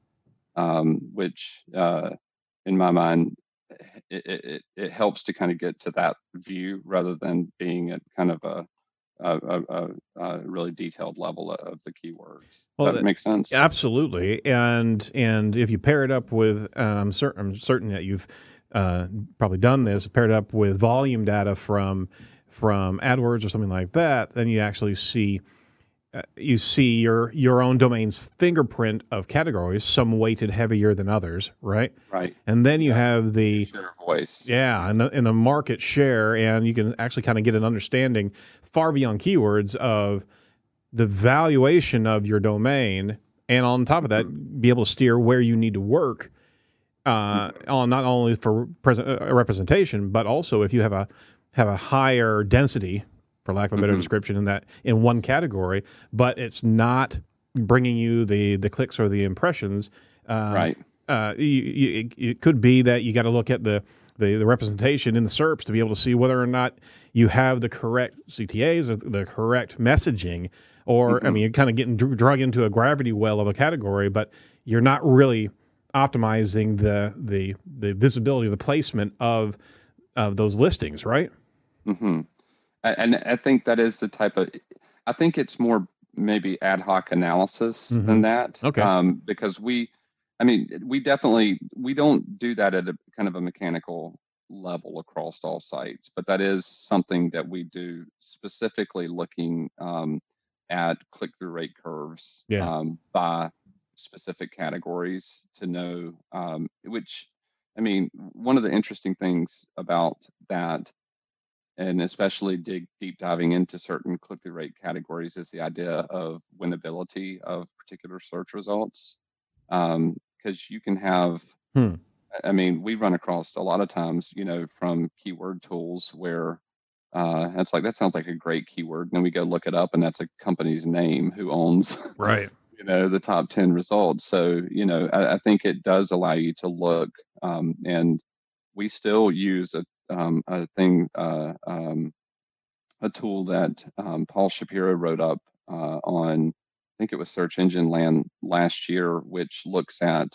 Um, which uh, in my mind, it, it, it- it helps to kind of get to that view rather than being at kind of a a, a, a, a really detailed level of the keywords. Well, Does that that- make sense? Absolutely, and and if you pair it up with, um, certain, I'm certain that you've uh, probably done this, paired up with volume data from from AdWords or something like that, then you actually see uh, you see your your own domain's fingerprint of categories, some weighted heavier than others, right? Right. And then you have the Share of voice. yeah, and the, and the market share, and you can actually kind of get an understanding far beyond keywords of the valuation of your domain, and on top of that, be able to steer where you need to work uh, on not only for present, uh, representation, but also if you have a have a higher density, for lack of a better Mhm. description, in that in one category, but it's not bringing you the the clicks or the impressions. Um, Right. Uh, you, you, it, it could be that you got to look at the, the the representation in the S E R Ps to be able to see whether or not you have the correct C T As or the correct messaging, or I mean, you're kind of getting dr- drug into a gravity well of a category, but you're not really optimizing the the the visibility, the placement of of those listings, right? hmm And I think that is the type of, I think it's more maybe ad hoc analysis Mhm. than that. Okay. Um, because we, I mean, we definitely, we don't do that at a kind of a mechanical level across all sites, but that is something that we do specifically looking um, at click-through rate curves Yeah. um, by specific categories to know um, which, I mean, one of the interesting things about that, and especially dig deep diving into certain click-through rate categories, is the idea of winnability of particular search results. Um, because you can have, Hmm. I mean, we run across a lot of times, you know, from keyword tools where uh, it's like, that sounds like a great keyword. And then we go look it up and that's a company's name who owns, Right. you know, the top ten results. So, you know, I, I think it does allow you to look, um, and we still use a, um, a thing, uh, um, a tool that um, Paul Shapiro wrote up uh, on, I think it was Search Engine Land last year, which looks at,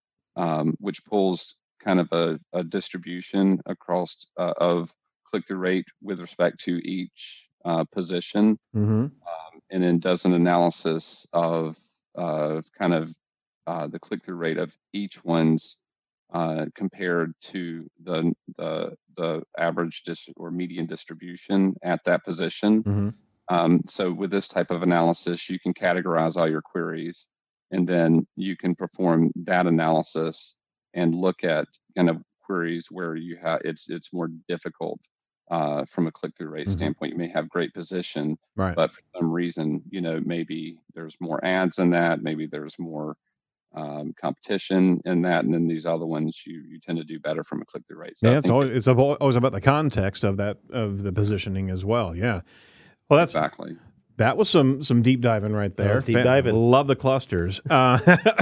um, which pulls kind of a, a distribution across uh, of click-through rate with respect to each uh, position, Mm-hmm. um, and then does an analysis of of kind of uh, the click-through rate of each one's uh, compared to the the the average dis- or median distribution at that position. Mm-hmm. Um, so with this type of analysis, you can categorize all your queries, and then you can perform that analysis and look at kind of queries where you have it's it's more difficult uh, from a click-through rate Mhm. standpoint. You may have great position, Right. but for some reason, you know, maybe there's more ads in that, maybe there's more um, competition in that, and then these other ones you you tend to do better from a click-through rate. So I Yeah, it's think always, it's abo- always about the context of that, of the positioning as well. Yeah. Well, that's exactly. that was some some deep diving right there. was deep Fan- diving. Love the clusters. Uh,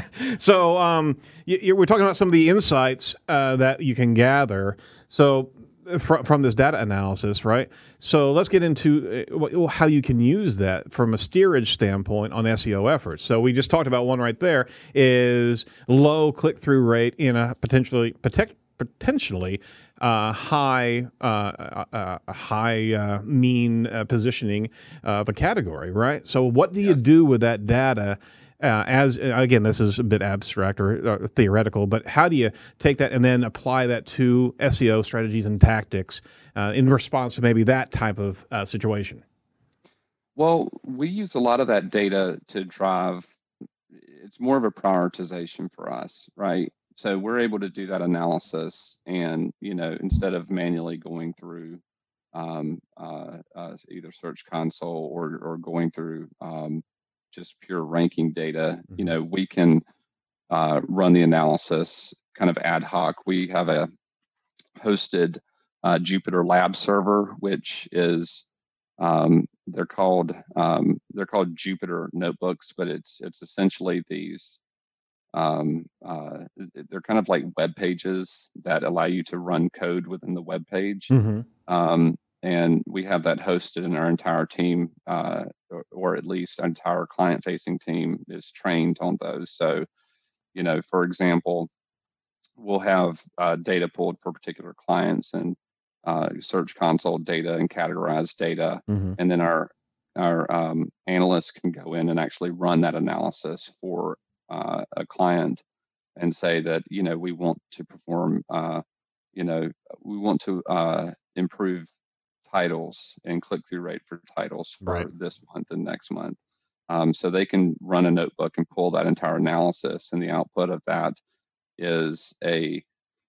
so um, you, you, we're talking about some of the insights uh, that you can gather. So from from this data analysis, right? So let's get into uh, how you can use that from a steerage standpoint on S E O efforts. So we just talked about one right there is low click through rate in a potentially protect. potentially uh, high, uh, uh, uh, high uh, mean uh, positioning of a category, right? So, what do you do with that data? Uh, as again, this is a bit abstract or uh, theoretical, but how do you take that and then apply that to S E O strategies and tactics uh, in response to maybe that type of uh, situation? Well, we use a lot of that data to drive. It's more of a prioritization for us, right? So we're able to do that analysis, and you know, instead of manually going through um, uh, uh, either Search Console or or going through um, just pure ranking data, mm-hmm. you know, we can uh, run the analysis kind of ad hoc. We have a hosted uh, Jupyter Lab server, which is um, they're called um, they're called Jupyter notebooks, but it's it's essentially these um, uh, they're kind of like web pages that allow you to run code within the web page. Mm-hmm. Um, and we have that hosted, and our entire team, uh, or, or at least our entire client-facing team, is trained on those. So, you know, for example, we'll have uh, data pulled for particular clients and uh, Search Console data and categorized data, mm-hmm. and then our our um, analysts can go in and actually run that analysis for uh, a client and say that, you know, we want to perform, uh, you know, we want to uh, improve titles and click-through rate for titles for right. this month and next month. Um, so they can run a notebook and pull that entire analysis, and the output of that is a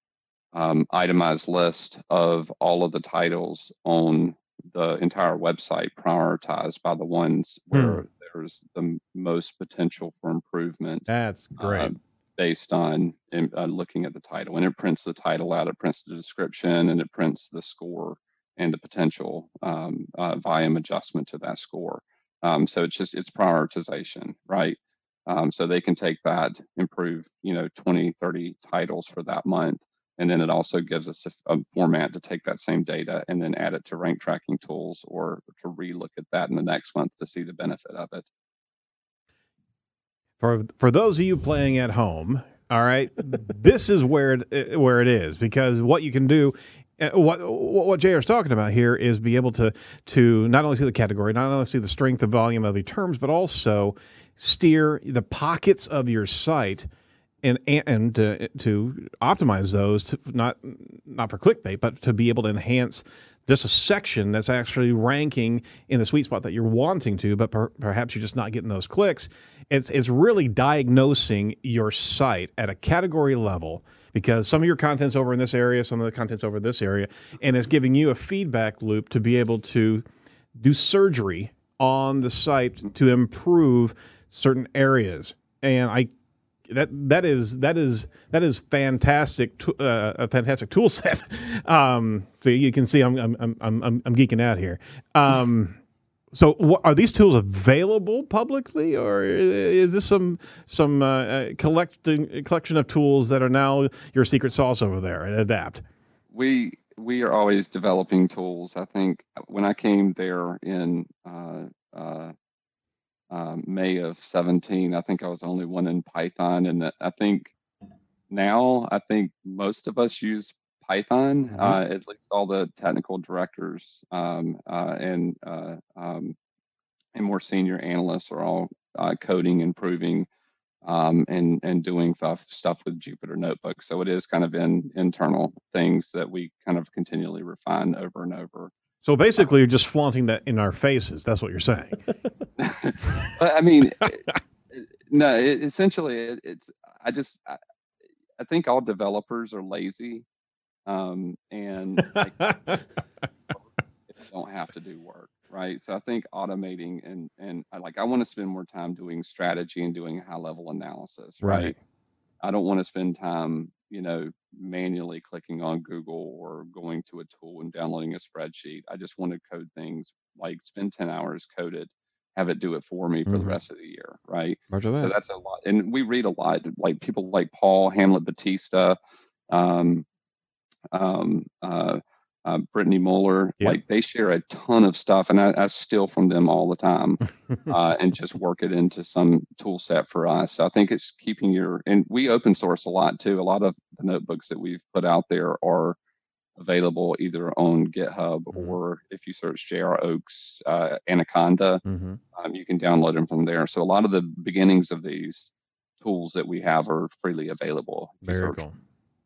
um, itemized list of all of the titles on the entire website, prioritized by the ones where hmm. there's the most potential for improvement. That's great. Uh, based on uh, looking at the title, and it prints the title out, it prints the description, and it prints the score and the potential um, uh, volume adjustment to that score. Um, so it's just, it's prioritization, right? Um, so they can take that, improve, you know, twenty, thirty titles for that month. And then it also gives us a, a format to take that same data and then add it to rank tracking tools, or to relook at that in the next month to see the benefit of it. For for those of you playing at home, all right, this is where it, where it is, because what you can do, what what J R is talking about here is be able to to not only see the category, not only see the strength and volume of the terms, but also steer the pockets of your site and and uh, to optimize those, to not not for clickbait, but to be able to enhance just a section that's actually ranking in the sweet spot that you're wanting to, but per, perhaps you're just not getting those clicks. It's it's really diagnosing your site at a category level, because some of your content's over in this area, some of the content's over this area, and it's giving you a feedback loop to be able to do surgery on the site to improve certain areas. And I that that is that is that is fantastic, uh, a fantastic tool set. Um, so you can see I'm I'm I'm I'm, I'm geeking out here. Um, so what, are these tools available publicly, or is this some some uh, collecting collection of tools that are now your secret sauce over there at Adapt? We we are always developing tools. I think when I came there in uh, uh, Um, May of seventeen, I think I was the only one in Python, and I think now I think most of us use Python. Mm-hmm. Uh, at least all the technical directors um, uh, and uh, um, and more senior analysts are all uh, coding, improving, um, and and doing stuff stuff with Jupyter Notebook. So it is kind of in internal things that we kind of continually refine over and over. So basically, you're just flaunting that in our faces. That's what you're saying. I mean, no. It, essentially, it, it's. I just. I, I think all developers are lazy, um, and like, don't have to do work, right? So I think automating and and I like. I want to spend more time doing strategy and doing high level analysis, right? right? I don't want to spend time, you know, manually clicking on Google or going to a tool and downloading a spreadsheet. I just want to code things, like spend ten hours coded, have it do it for me for mm-hmm. the rest of the year, right? That. So that's a lot. And we read a lot, like people like Paul Hamlet-Batista, um, um, uh, uh, Brittany Muller, yep. like they share a ton of stuff, and I, I steal from them all the time uh, and just work it into some tool set for us. So I think it's keeping your, and we open source a lot too. A lot of the notebooks that we've put out there are available either on GitHub mm-hmm. or if you search J R Oaks uh, Anaconda, mm-hmm. um, you can download them from there. So a lot of the beginnings of these tools that we have are freely available. Very cool.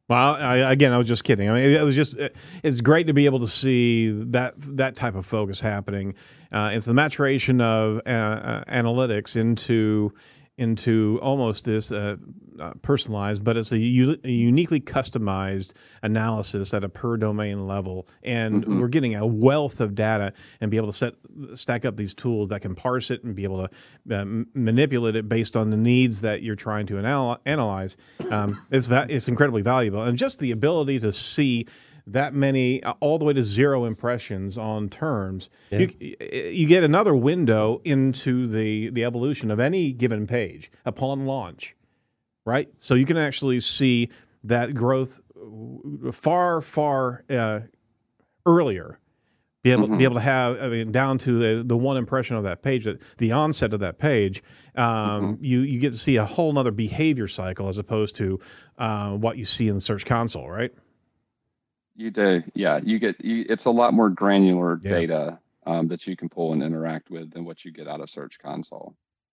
Well, I, again, I was just kidding. I mean, it was just, it's great to be able to see that that type of focus happening. Uh, it's the maturation of uh, uh, analytics into into almost this uh, uh, personalized, but it's a, u- a uniquely customized analysis at a per domain level. And Mhm. we're getting a wealth of data and be able to set stack up these tools that can parse it and be able to uh, m- manipulate it based on the needs that you're trying to anal- analyze. Um, it's va- it's incredibly valuable, and just the ability to see that many, uh, all the way to zero impressions on terms, Yeah. you, you get another window into the, the evolution of any given page upon launch, right? So you can actually see that growth far, far uh, earlier. Be able, Mhm. be able to have, I mean, down to the, the one impression of that page, that the onset of that page, um, you, you get to see a whole nother behavior cycle as opposed to uh, what you see in the Search Console, right? You do, yeah. You get you, it's a lot more granular Yeah. data um, that you can pull and interact with than what you get out of Search Console.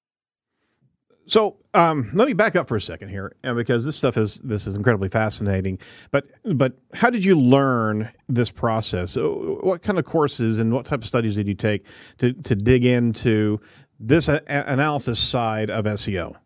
So um, let me back up for a second here, and because this stuff is this is incredibly fascinating. But but how did you learn this process? So what kind of courses and what type of studies did you take to to dig into this a- analysis side of S E O?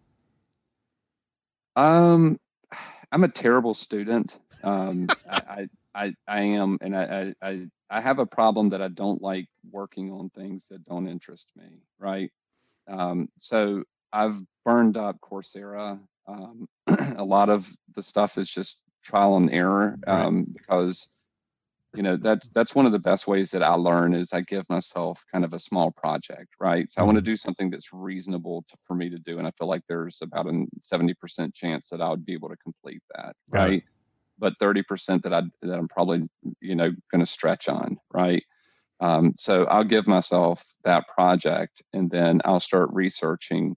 Um, I'm a terrible student. Um, I, I I I am, and I, I I I have a problem that I don't like working on things that don't interest me, right? Um, so I've burned up Coursera. Um, a lot of the stuff is just trial and error Right. um, because you know that's that's one of the best ways that I learn is I give myself kind of a small project, right? So I want to Mhm. do something that's reasonable to, for me to do, and I feel like there's about a seventy percent chance that I would be able to complete that, Got it. right? But thirty percent that I that I'm probably you know going to stretch on, right? Um, so I'll give myself that project, and then I'll start researching,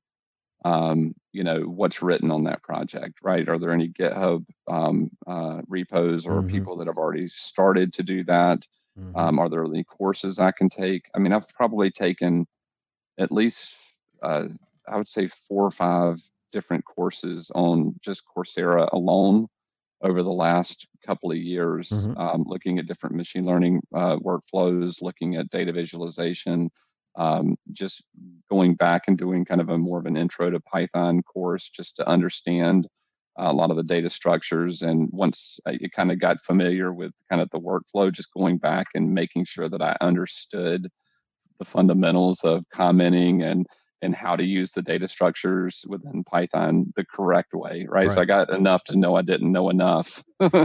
um, you know, what's written on that project, right? Are there any GitHub um, uh, repos or Mhm. people that have already started to do that? Mhm. Um, are there any courses I can take? I mean, I've probably taken at least, uh, I would say, four or five different courses on just Coursera alone over the last couple of years, Mhm. um, looking at different machine learning uh, workflows, looking at data visualization, um, just going back and doing kind of a more of an intro to Python course just to understand a lot of the data structures. And once I kind of got familiar with kind of the workflow, just going back and making sure that I understood the fundamentals of commenting and and how to use the data structures within Python the correct way, right? So I Right. got enough to know I didn't know enough.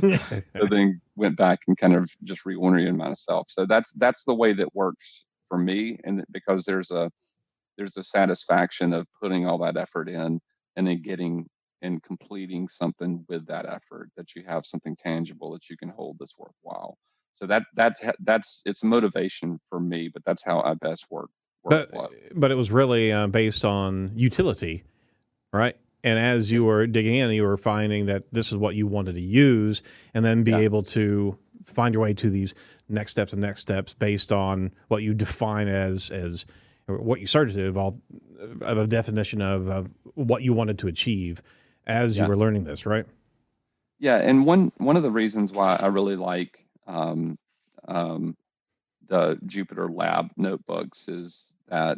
So then went back and kind of just reoriented myself. So that's that's the way that works for me, and because there's a there's a satisfaction of putting all that effort in and then getting and completing something with that effort, that you have something tangible that you can hold that's worthwhile. So that that's that's it's motivation for me, but that's how I best work But workflow. but it was really uh, based on utility, right? And as you were digging in, you were finding that this is what you wanted to use, and then be Yeah. able to find your way to these next steps and next steps based on what you define as as or what you started to evolve of a definition of, of what you wanted to achieve as you Yeah. were learning this, right? Yeah, and one one of the reasons why I really like um, um, the Jupyter Lab notebooks is that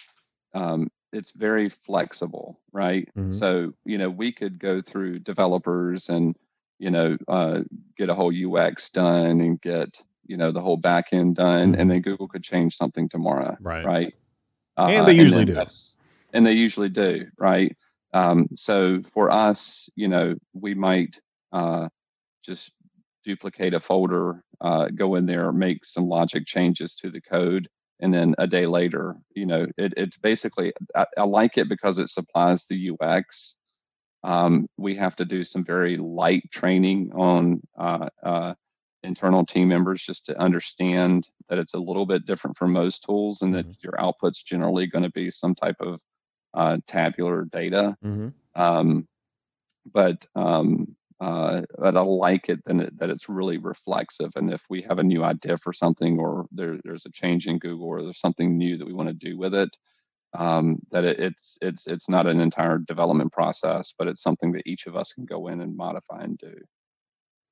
um, it's very flexible, right? Mhm. So, you know, we could go through developers and, you know, uh, get a whole U X done and get, you know, the whole back end done, Mhm. and then Google could change something tomorrow, Right. right? And Uh, they usually then do. that's, and they usually do, right? Um, so for us, you know, we might uh, just duplicate a folder, uh, go in there, make some logic changes to the code, and then a day later, you know, it, it's basically, I, I like it because it supplies the U X. Um, we have to do some very light training on uh, uh, internal team members just to understand that it's a little bit different from most tools, and that Mhm. your output's generally going to be some type of uh, tabular data. Mhm. Um, but um, uh, but I like it then it, that it's really reflexive. And if we have a new idea for something, or there, there's a change in Google, or there's something new that we want to do with it, um, that it, it's it's it's not an entire development process, but it's something that each of us can go in and modify and do.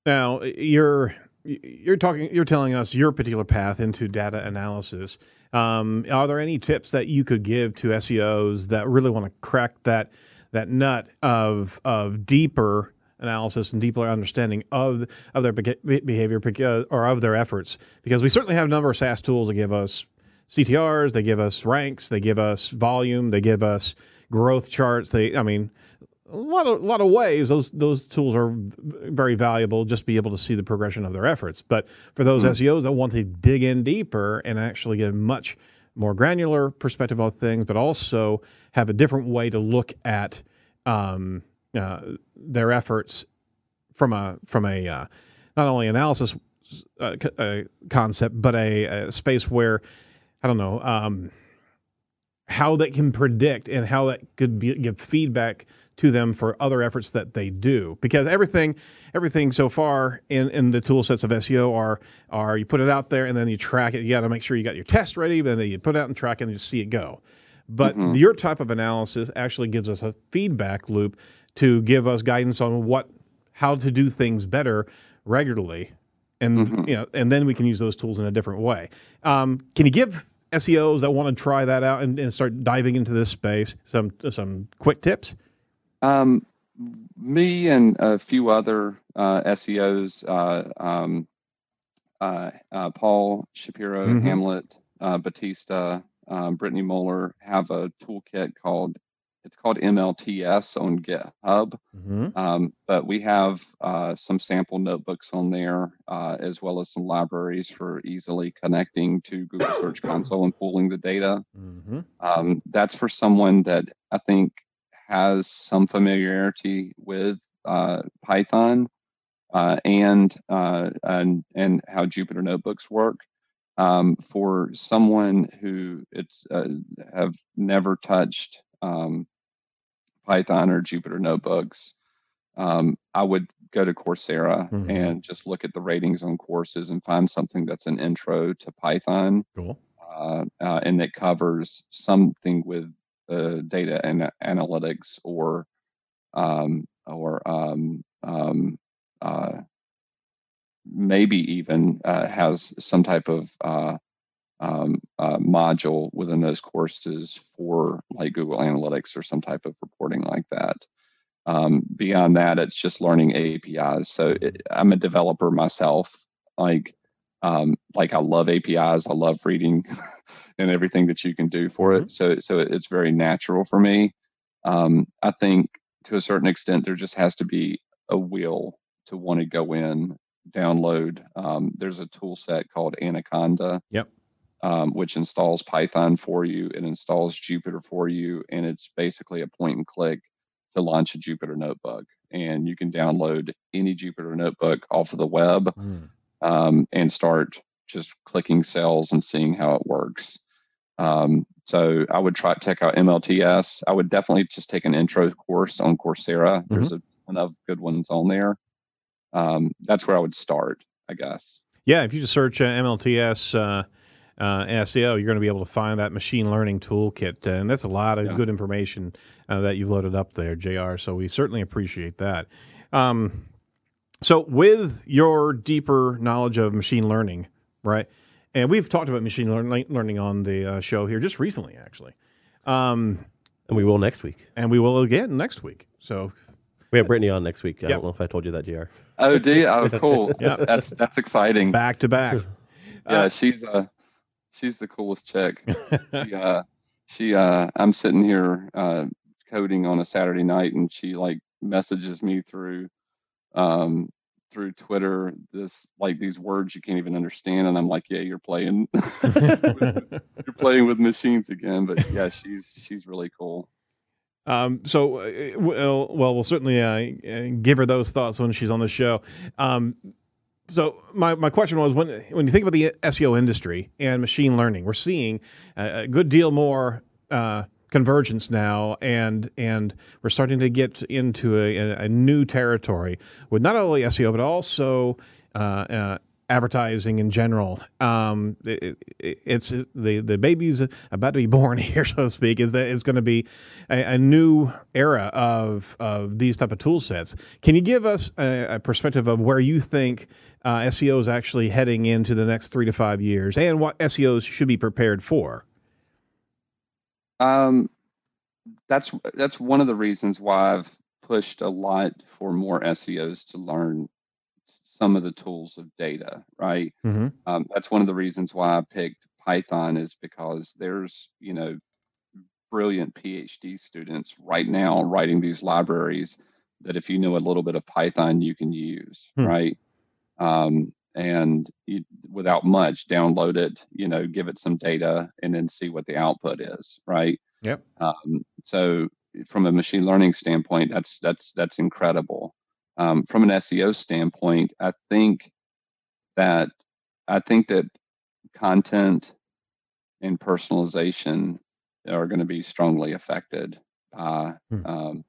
Now you're you're talking you're telling us your particular path into data analysis. Um, are there any tips that you could give to S E Os that really want to crack that that nut of of deeper analysis and deeper understanding of of their behavior because, or of their efforts? Because we certainly have a number of SaaS tools that give us C T Rs, they give us ranks, they give us volume, they give us growth charts. They, I mean, a lot of a lot of ways those those tools are very valuable. Just to be able to see the progression of their efforts. But for those mm-hmm. S E Os that want to dig in deeper and actually get a much more granular perspective on things, but also have a different way to look at um, uh, their efforts from a from a uh, not only analysis uh, co- uh, concept, but a, a space where I don't know um, how they can predict and how that could be, give feedback to them for other efforts that they do. Because everything everything so far in, in the tool sets of S E O are are you put it out there and then you track it. You got to make sure you got your test ready, but then you put it out and track it and you see it go. But mm-hmm. your type of analysis actually gives us a feedback loop to give us guidance on what how to do things better regularly. And mm-hmm. you know, and then we can use those tools in a different way. Um, can you give S E Os that want to try that out and, and start diving into this space some some quick tips? Um, me and a few other uh, S E Os, uh, um, uh, uh, Paul Shapiro, mm-hmm. Hamlet, uh, Batista, um, Brittany Moeller have a toolkit called, it's called M L T S on GitHub. Mm-hmm. Um, but we have uh, some sample notebooks on there, uh, as well as some libraries for easily connecting to Google Search Console and pulling the data. Mm-hmm. Um, that's for someone that I think has some familiarity with uh, Python uh, and, uh, and and how Jupyter Notebooks work. Um, for someone who it's uh, have never touched um, Python or Jupyter Notebooks, um, I would go to Coursera mm-hmm. and just look at the ratings on courses and find something that's an intro to Python. Cool. Uh, uh, and that covers something with uh, data and analytics or um, or um, um, uh, maybe even uh, has some type of uh, um, uh, module within those courses for like Google Analytics or some type of reporting like that. Um, beyond that, it's just learning A P Is. So it, I'm a developer myself. Like, um, like I love A P Is. I love reading and everything that you can do for it. So, so it's very natural for me. Um, I think to a certain extent, there just has to be a will to want to go in, download. Um, there's a tool set called Anaconda. Yep. Um, which installs Python for you. It installs Jupyter for you, and it's basically a point and click to launch a Jupyter notebook. And you can download any Jupyter notebook off of the web mm. um, and start just clicking cells and seeing how it works. Um, so I would try to check out M L T S. I would definitely just take an intro course on Coursera. Mm-hmm. There's a ton of good ones on there. Um, that's where I would start, I guess. Yeah, if you just search uh, M L T S uh, uh, S E O, you're going to be able to find that machine learning toolkit, and that's a lot of yeah. good information uh, that you've loaded up there, J R. So we certainly appreciate that. Um, so with your deeper knowledge of machine learning, right? And we've talked about machine learning, learning on the uh, show here just recently, actually. Um, and we will next week. And we will again next week. So we have Brittany on next week. I yep. don't know if I told you that, J R. Oh, do you? Oh, cool. Yeah, that's that's exciting. Back to back. Yeah, uh, she's uh she's the coolest chick. she, uh, she uh, I'm sitting here uh, coding on a Saturday night, and she like messages me through um through Twitter this like these words you can't even understand, and I'm like, yeah, you're playing you're playing with machines again. But yeah, she's she's really cool. Um, so, uh, well, well, we'll certainly uh, give her those thoughts when she's on the show. Um, so, my, my question was, when when you think about the S E O industry and machine learning, we're seeing a, a good deal more uh, convergence now, and and we're starting to get into a, a new territory with not only S E O but also uh, uh, advertising in general. Um, it, it, it's the the baby's about to be born here, so to speak. Is that it's going to be a, a new era of of these type of tool sets. Can you give us a, a perspective of where you think uh, S E O is actually heading into the next three to five years, and what S E Os should be prepared for? Um, that's that's one of the reasons why I've pushed a lot for more S E Os to learn some of the tools of data, right? Mm-hmm. Um, that's one of the reasons why I picked Python, is because there's, you know, brilliant PhD students right now writing these libraries that if you know a little bit of Python, you can use, Hmm. right? Um, and you, without much, download it, you know, give it some data and then see what the output is, right? Yep. Um, so from a machine learning standpoint, that's that's that's incredible. Um, from an S E O standpoint, I think that I think that content and personalization are going to be strongly affected by Hmm. um,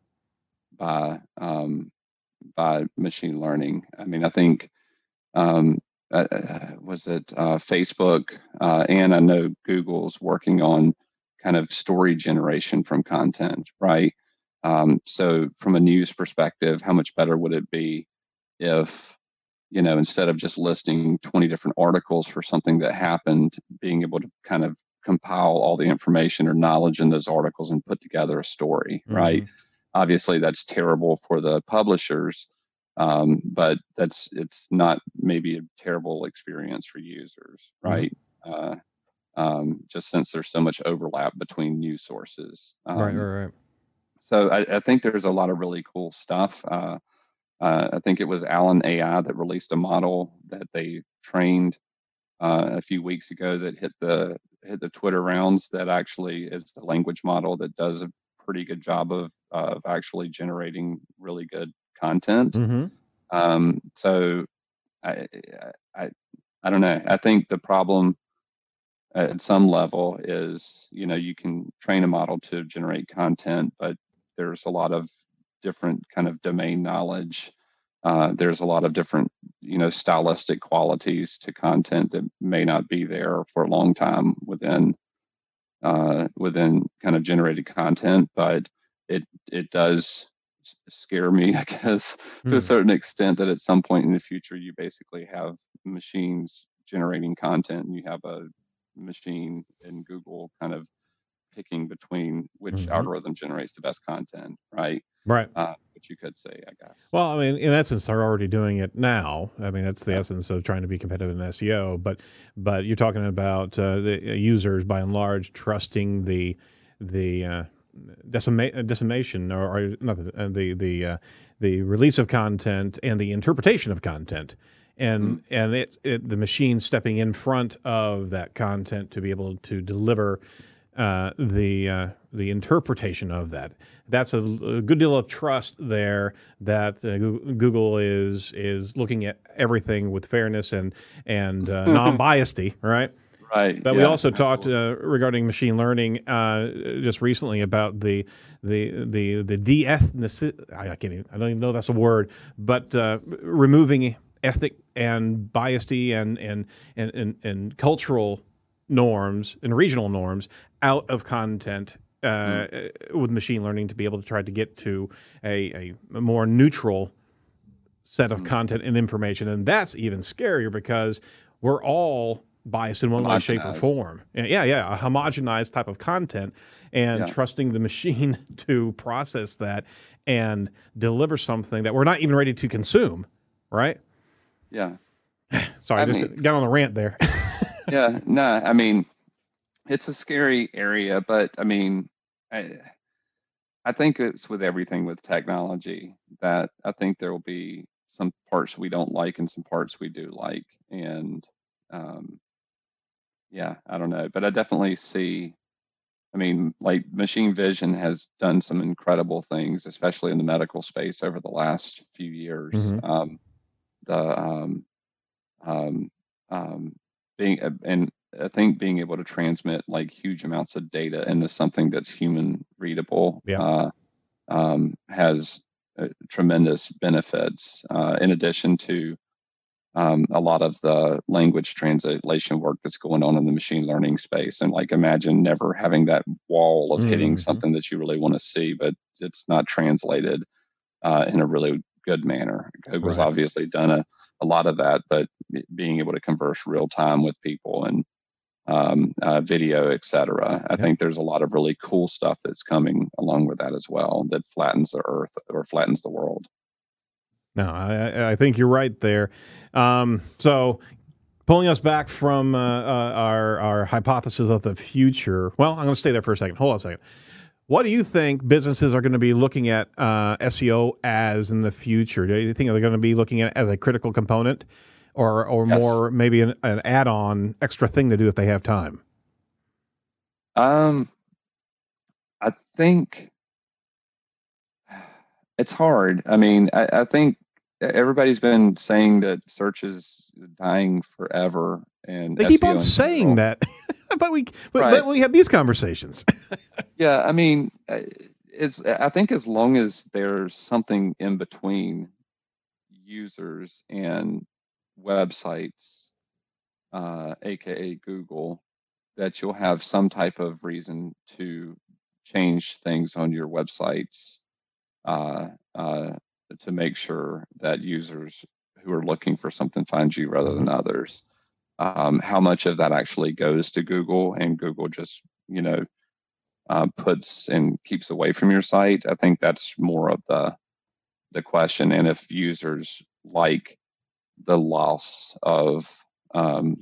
by um, by machine learning. I mean, I think um, uh, was it uh, Facebook uh, and I know Google's working on kind of story generation from content, right? Um, so from a news perspective, how much better would it be if, you know, instead of just listing twenty different articles for something that happened, being able to kind of compile all the information or knowledge in those articles and put together a story, Mm-hmm. right? Obviously, that's terrible for the publishers, um, but that's it's not maybe a terrible experience for users, right? Mm-hmm. Uh, um, just since there's so much overlap between news sources. Um, Right, right, right. So I, I think there's a lot of really cool stuff. Uh, uh, I think it was Alan A I that released a model that they trained uh, a few weeks ago that hit the hit the Twitter rounds. That actually is the language model that does a pretty good job of of actually generating really good content. Mm-hmm. Um, so I, I I don't know. I think the problem at some level is, you know, you can train a model to generate content, but there's a lot of different kind of domain knowledge. Uh, there's a lot of different, you know, stylistic qualities to content that may not be there for a long time within uh, within kind of generated content. But it it does scare me, I guess, Hmm. to a certain extent, that at some point in the future you basically have machines generating content, and you have a machine in Google kind of picking between which Mm-hmm. algorithm generates the best content, right? Right. Uh, which you could say, I guess. Well, I mean, in essence, they're already doing it now. I mean, that's the Yeah. essence of trying to be competitive in S E O. But, but you're talking about uh, the users, by and large, trusting the the uh, decima- decimation or, or not the uh, the the, uh, the release of content and the interpretation of content, and Mm-hmm. and it's it, the machine stepping in front of that content to be able to deliver uh, the uh, the interpretation of that. That's a, a good deal of trust there that uh, Google is is looking at everything with fairness and and uh, non-biased, right? Right. But yeah, we also absolutely. talked uh, regarding machine learning uh, just recently about the the the the de-ethnic. I can't even. I don't even know if that's a word, but uh, removing ethnic and biased and and and and, and cultural norms and regional norms out of content uh, mm. with machine learning to be able to try to get to a, a more neutral set of mm. content and information. And that's even scarier because we're all biased in one way, shape, or form. Yeah, yeah, a homogenized type of content, and yeah. trusting the machine to process that and deliver something that we're not even ready to consume, right? Yeah. Sorry, I just mean, got on a rant there. yeah, no, I mean, it's a scary area, but I mean, I, I think it's with everything with technology that I think there will be some parts we don't like and some parts we do like. And um, yeah, I don't know, but I definitely see, I mean, like machine vision has done some incredible things, especially in the medical space over the last few years. Mm-hmm. Um, the um, um, um, being and I think being able to transmit like huge amounts of data into something that's human readable yeah. uh, um, has uh, tremendous benefits. Uh, in addition to um, a lot of the language translation work that's going on in the machine learning space. And like, imagine never having that wall of hitting Mm-hmm. something that you really want to see, but it's not translated uh, in a really good manner. Google's Right. obviously done a, a lot of that, but being able to converse real time with people and um, uh, video, et cetera. I Yep. think there's a lot of really cool stuff that's coming along with that as well, that flattens the earth or flattens the world. No, I, I think you're right there. Um, so, pulling us back from uh, uh, our our hypothesis of the future. Well, I'm going to stay there for a second. Hold on a second. What do you think businesses are going to be looking at uh, S E O as in the future? Do you think they're going to be looking at it as a critical component, or or Yes. more maybe an, an add-on extra thing to do if they have time? Um, I think it's hard. I mean, I, I think everybody's been saying that search is dying forever, and They keep S E O on in saying general. that, but we but, Right. but we have these conversations. Yeah, I mean, uh, it's. I think as long as there's something in between users and websites, uh, aka Google, that you'll have some type of reason to change things on your websites uh, uh, to make sure that users who are looking for something find you rather than others. Um, how much of that actually goes to Google and Google just, you know, uh, puts and keeps away from your site? I think that's more of the the question. And if users like the loss of um,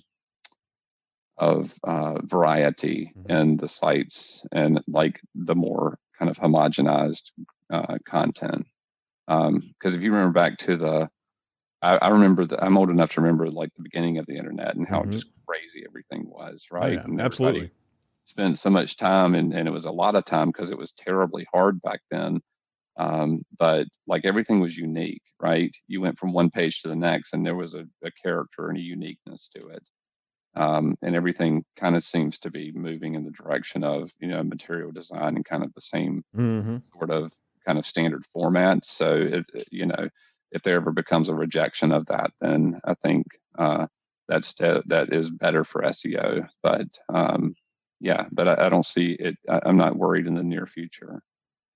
of uh, variety Mhm. in the sites and like the more kind of homogenized uh, content. Because um, if you remember back to the, I, I remember that I'm old enough to remember like the beginning of the internet and how Mhm. just crazy everything was, Oh, right? yeah, And everybody absolutely. spent so much time, and, and it was a lot of time because it was terribly hard back then. Um, but like everything was unique, right? You went from one page to the next, and there was a, a character and a uniqueness to it. Um, and everything kind of seems to be moving in the direction of, you know, material design and kind of the same Mm-hmm. sort of kind of standard format. So, it, it- you know, if there ever becomes a rejection of that, then I think uh, that's that is better for S E O. But um, yeah, but I, I don't see it. I, I'm not worried in the near future.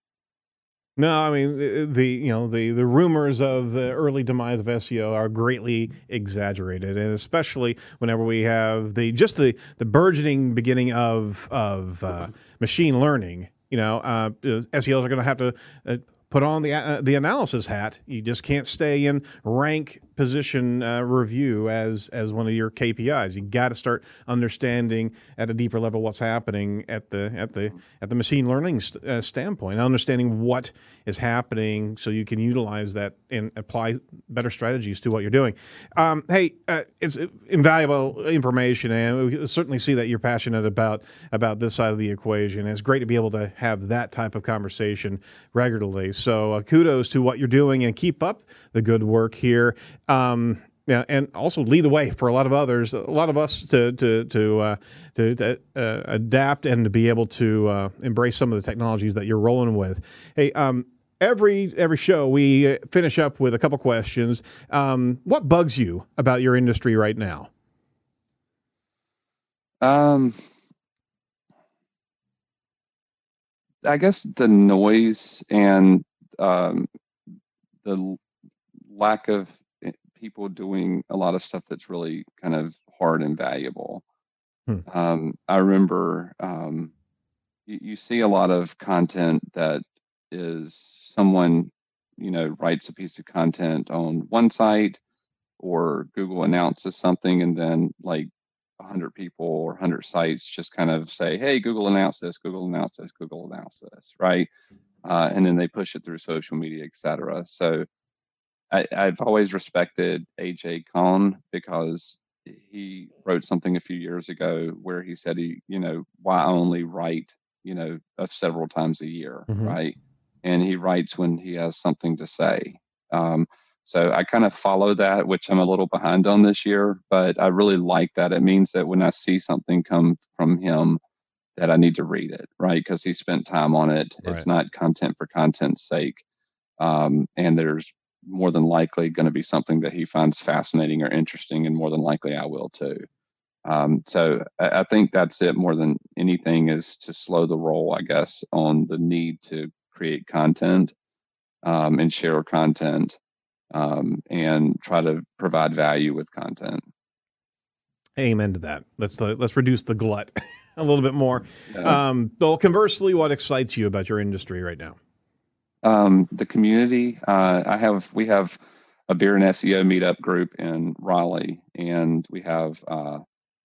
No, I mean the, the you know the the rumors of the early demise of S E O are greatly exaggerated, and especially whenever we have the just the the burgeoning beginning of of uh, machine learning. You know, uh, S E Os are going to have to uh, put on the uh, the analysis hat. You just can't stay in rank position uh, review as as one of your K P Is. You got to start understanding at a deeper level what's happening at the at the at the machine learning st- uh, standpoint, understanding what is happening so you can utilize that and apply better strategies to what you're doing. Um, hey, uh, it's invaluable information, and we certainly see that you're passionate about about this side of the equation. And it's great to be able to have that type of conversation regularly. So uh, kudos to what you're doing, and keep up the good work here. Um, yeah, and also lead the way for a lot of others, a lot of us to to to uh, to, to uh, adapt and to be able to uh, embrace some of the technologies that you're rolling with. Hey, um, every every show we finish up with a couple questions. Um, what bugs you about your industry right now? Um, I guess the noise and um, the lack of people doing a lot of stuff that's really kind of hard and valuable. Hmm. Um, I remember um, you, you see a lot of content that is someone, you know, writes a piece of content on one site, or Google announces something, and then like a hundred people or a hundred sites just kind of say, "Hey, Google announced this, Google announced this, Google announced this," right? Uh, and then they push it through social media, et cetera. So I, I've always respected A J Kahn because he wrote something a few years ago where he said he, you know, why only write, you know, of several times a year, Mhm. right? And he writes when he has something to say. Um, so I kind of follow that, which I'm a little behind on this year, but I really like that. It means that when I see something come from him, that I need to read it, right? Because he spent time on it. Right. It's not content for content's sake. Um, and there's more than likely going to be something that he finds fascinating or interesting, and more than likely I will too. Um, so I, I think that's it more than anything, is to slow the roll, I guess, on the need to create content um, and share content um, and try to provide value with content. Amen to that. Let's uh, let's reduce the glut a little bit more. Yeah. Um, well, conversely, what excites you about your industry right now? Um, the community. Uh, I have we have a beer and S E O meetup group in Raleigh, and we have uh,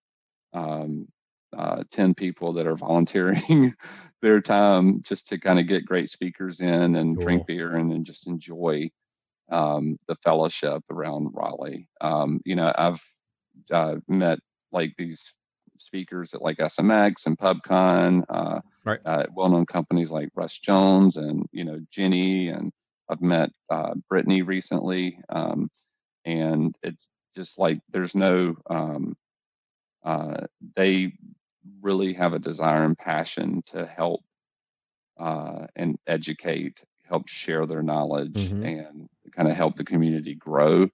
um, uh, ten people that are volunteering their time just to kind of get great speakers in and Cool. drink beer and, and just enjoy um, the fellowship around Raleigh. Um, you know, I've uh, met like these speakers at like S M X and PubCon, uh, Right. uh, well-known companies like Russ Jones and, you know, Jenny, and I've met uh, Brittany recently. Um, and it's just like, there's no, um, uh, they really have a desire and passion to help uh, and educate, help share their knowledge Mhm. and kind of help the community grow.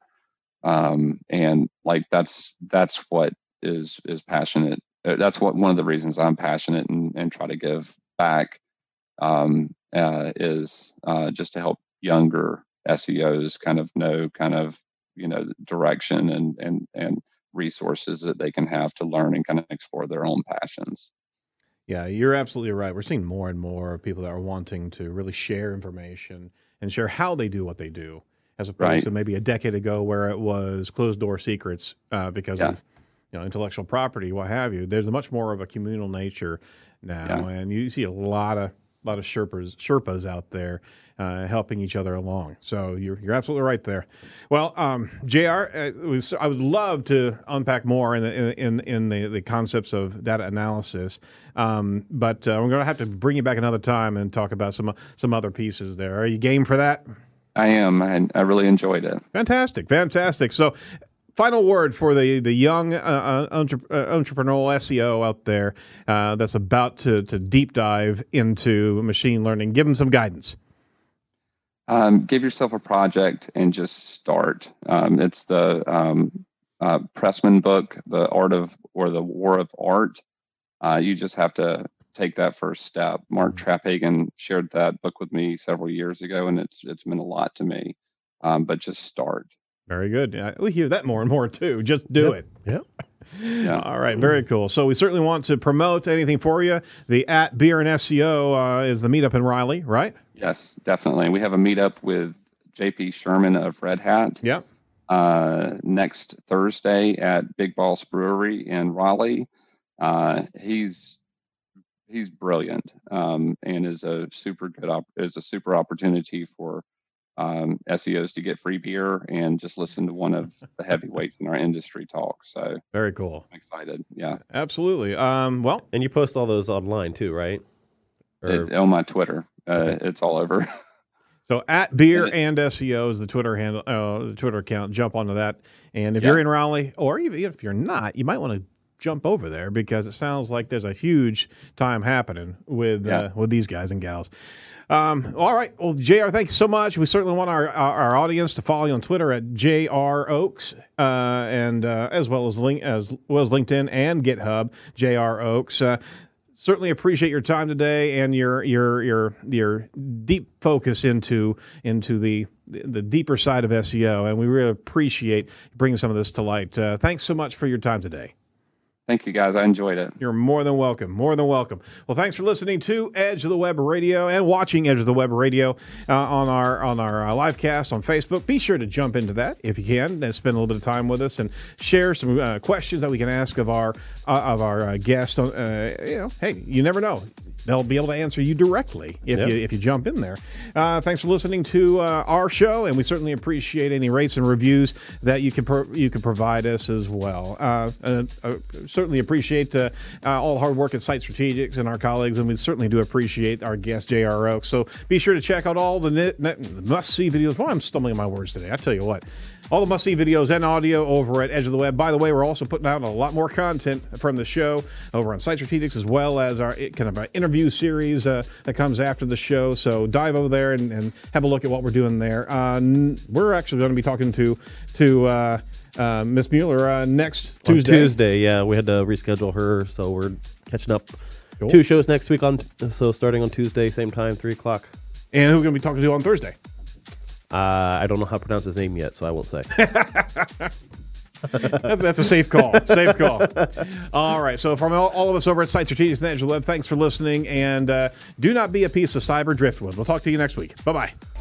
Um, and like, that's, that's what is, is passionate. Uh, That's what, one of the reasons I'm passionate and, and try to give back, um, uh, is, uh, just to help younger S E Os kind of know, kind of, you know, direction and, and, and resources that they can have to learn and kind of explore their own passions. Yeah, you're absolutely right. We're seeing more and more people that are wanting to really share information and share how they do what they do, as opposed Right. to maybe a decade ago where it was closed door secrets uh, because Yeah. of you know intellectual property, what have you. There's a much more of a communal nature now, Yeah. and you see a lot of lot of Sherpas Sherpas out there uh, helping each other along. So you're you're absolutely right there. Well, um, J R, uh, it was, I would love to unpack more in the in in the, the concepts of data analysis, um, but uh, I'm going to have to bring you back another time and talk about some some other pieces there. Are you game for that? I am. I, I really enjoyed it. Fantastic, fantastic. So, final word for the the young uh, uh, entre- uh, entrepreneurial S E O out there uh, that's about to to deep dive into machine learning. Give them some guidance. Um, give yourself a project and just start. Um, it's the um, uh, Pressman book, The Art of, or The War of Art. Uh, you just have to take that first step. Mark Traphagen shared that book with me several years ago, and it's it's meant a lot to me. Um, but just start. Very good. Uh, we hear that more and more too. Just do it. Yep. Yeah. All right. Very cool. So we certainly want to promote anything for you. The at Beer and S E O uh, is the meetup in Raleigh, right? Yes, definitely. We have a meetup with J P Sherman of Red Hat Yep. uh, next Thursday at Big Boss Brewery in Raleigh. Uh, he's he's brilliant um, and is a super good op- is a super opportunity for um, S E Os to get free beer and just listen to one of the heavyweights in our industry talk. So Very cool. I'm excited. Yeah, Absolutely. Um, well, And you post all those online too, right? Or, it, on my Twitter, uh, it's all over. so at Beer and S E O is the Twitter handle, uh, the Twitter account. Jump onto that. And if Yeah. you're in Raleigh, or even if you're not, you might want to jump over there because it sounds like there's a huge time happening with Yeah. uh, with these guys and gals. Um, all right. Well, J R, thanks so much. We certainly want our, our, our audience to follow you on Twitter at J R Oaks, uh, and uh, as well as link as well as LinkedIn and GitHub, J R Oaks. Uh, certainly appreciate your time today and your your your your deep focus into into the the deeper side of S E O, and we really appreciate bringing some of this to light. Uh, thanks so much for your time today. Thank you, guys. I enjoyed it. You're more than welcome. More than welcome. Well, thanks for listening to Edge of the Web Radio and watching Edge of the Web Radio uh, on our on our uh, live cast on Facebook. Be sure to jump into that if you can and spend a little bit of time with us and share some uh, questions that we can ask of our uh, of our uh, guest. Uh, you know, hey, you never know. They'll be able to answer you directly if Yep. you if you jump in there. Uh, thanks for listening to uh, our show, and we certainly appreciate any rates and reviews that you can pro- you can provide us as well. Uh, and, uh, certainly appreciate uh, uh, all the hard work at Site Strategics and our colleagues, and we certainly do appreciate our guest J R Oaks. So be sure to check out all the net, net, must-see videos. Well, I'm stumbling my words today. I tell you what. All the must-see videos and audio over at Edge of the Web. By the way, we're also putting out a lot more content from the show over on Site Strategics, as well as our kind of our interview interview series uh, that comes after the show. So dive over there and, and have a look at what we're doing there. Uh, n- we're actually going to be talking to to uh, uh, Miss Mueller uh, next Tuesday. On Tuesday, yeah, we had to reschedule her, so we're catching up. Cool. Two shows next week on, so starting on Tuesday, same time, three o'clock. And who are we going to be talking to on Thursday? Uh, I don't know how to pronounce his name yet, so I won't say. That's a safe call. Safe call. All right. So from all, all of us over at Site Strategics and Edge of the Web, thanks for listening, and uh, do not be a piece of cyber driftwood. We'll talk to you next week. Bye-bye.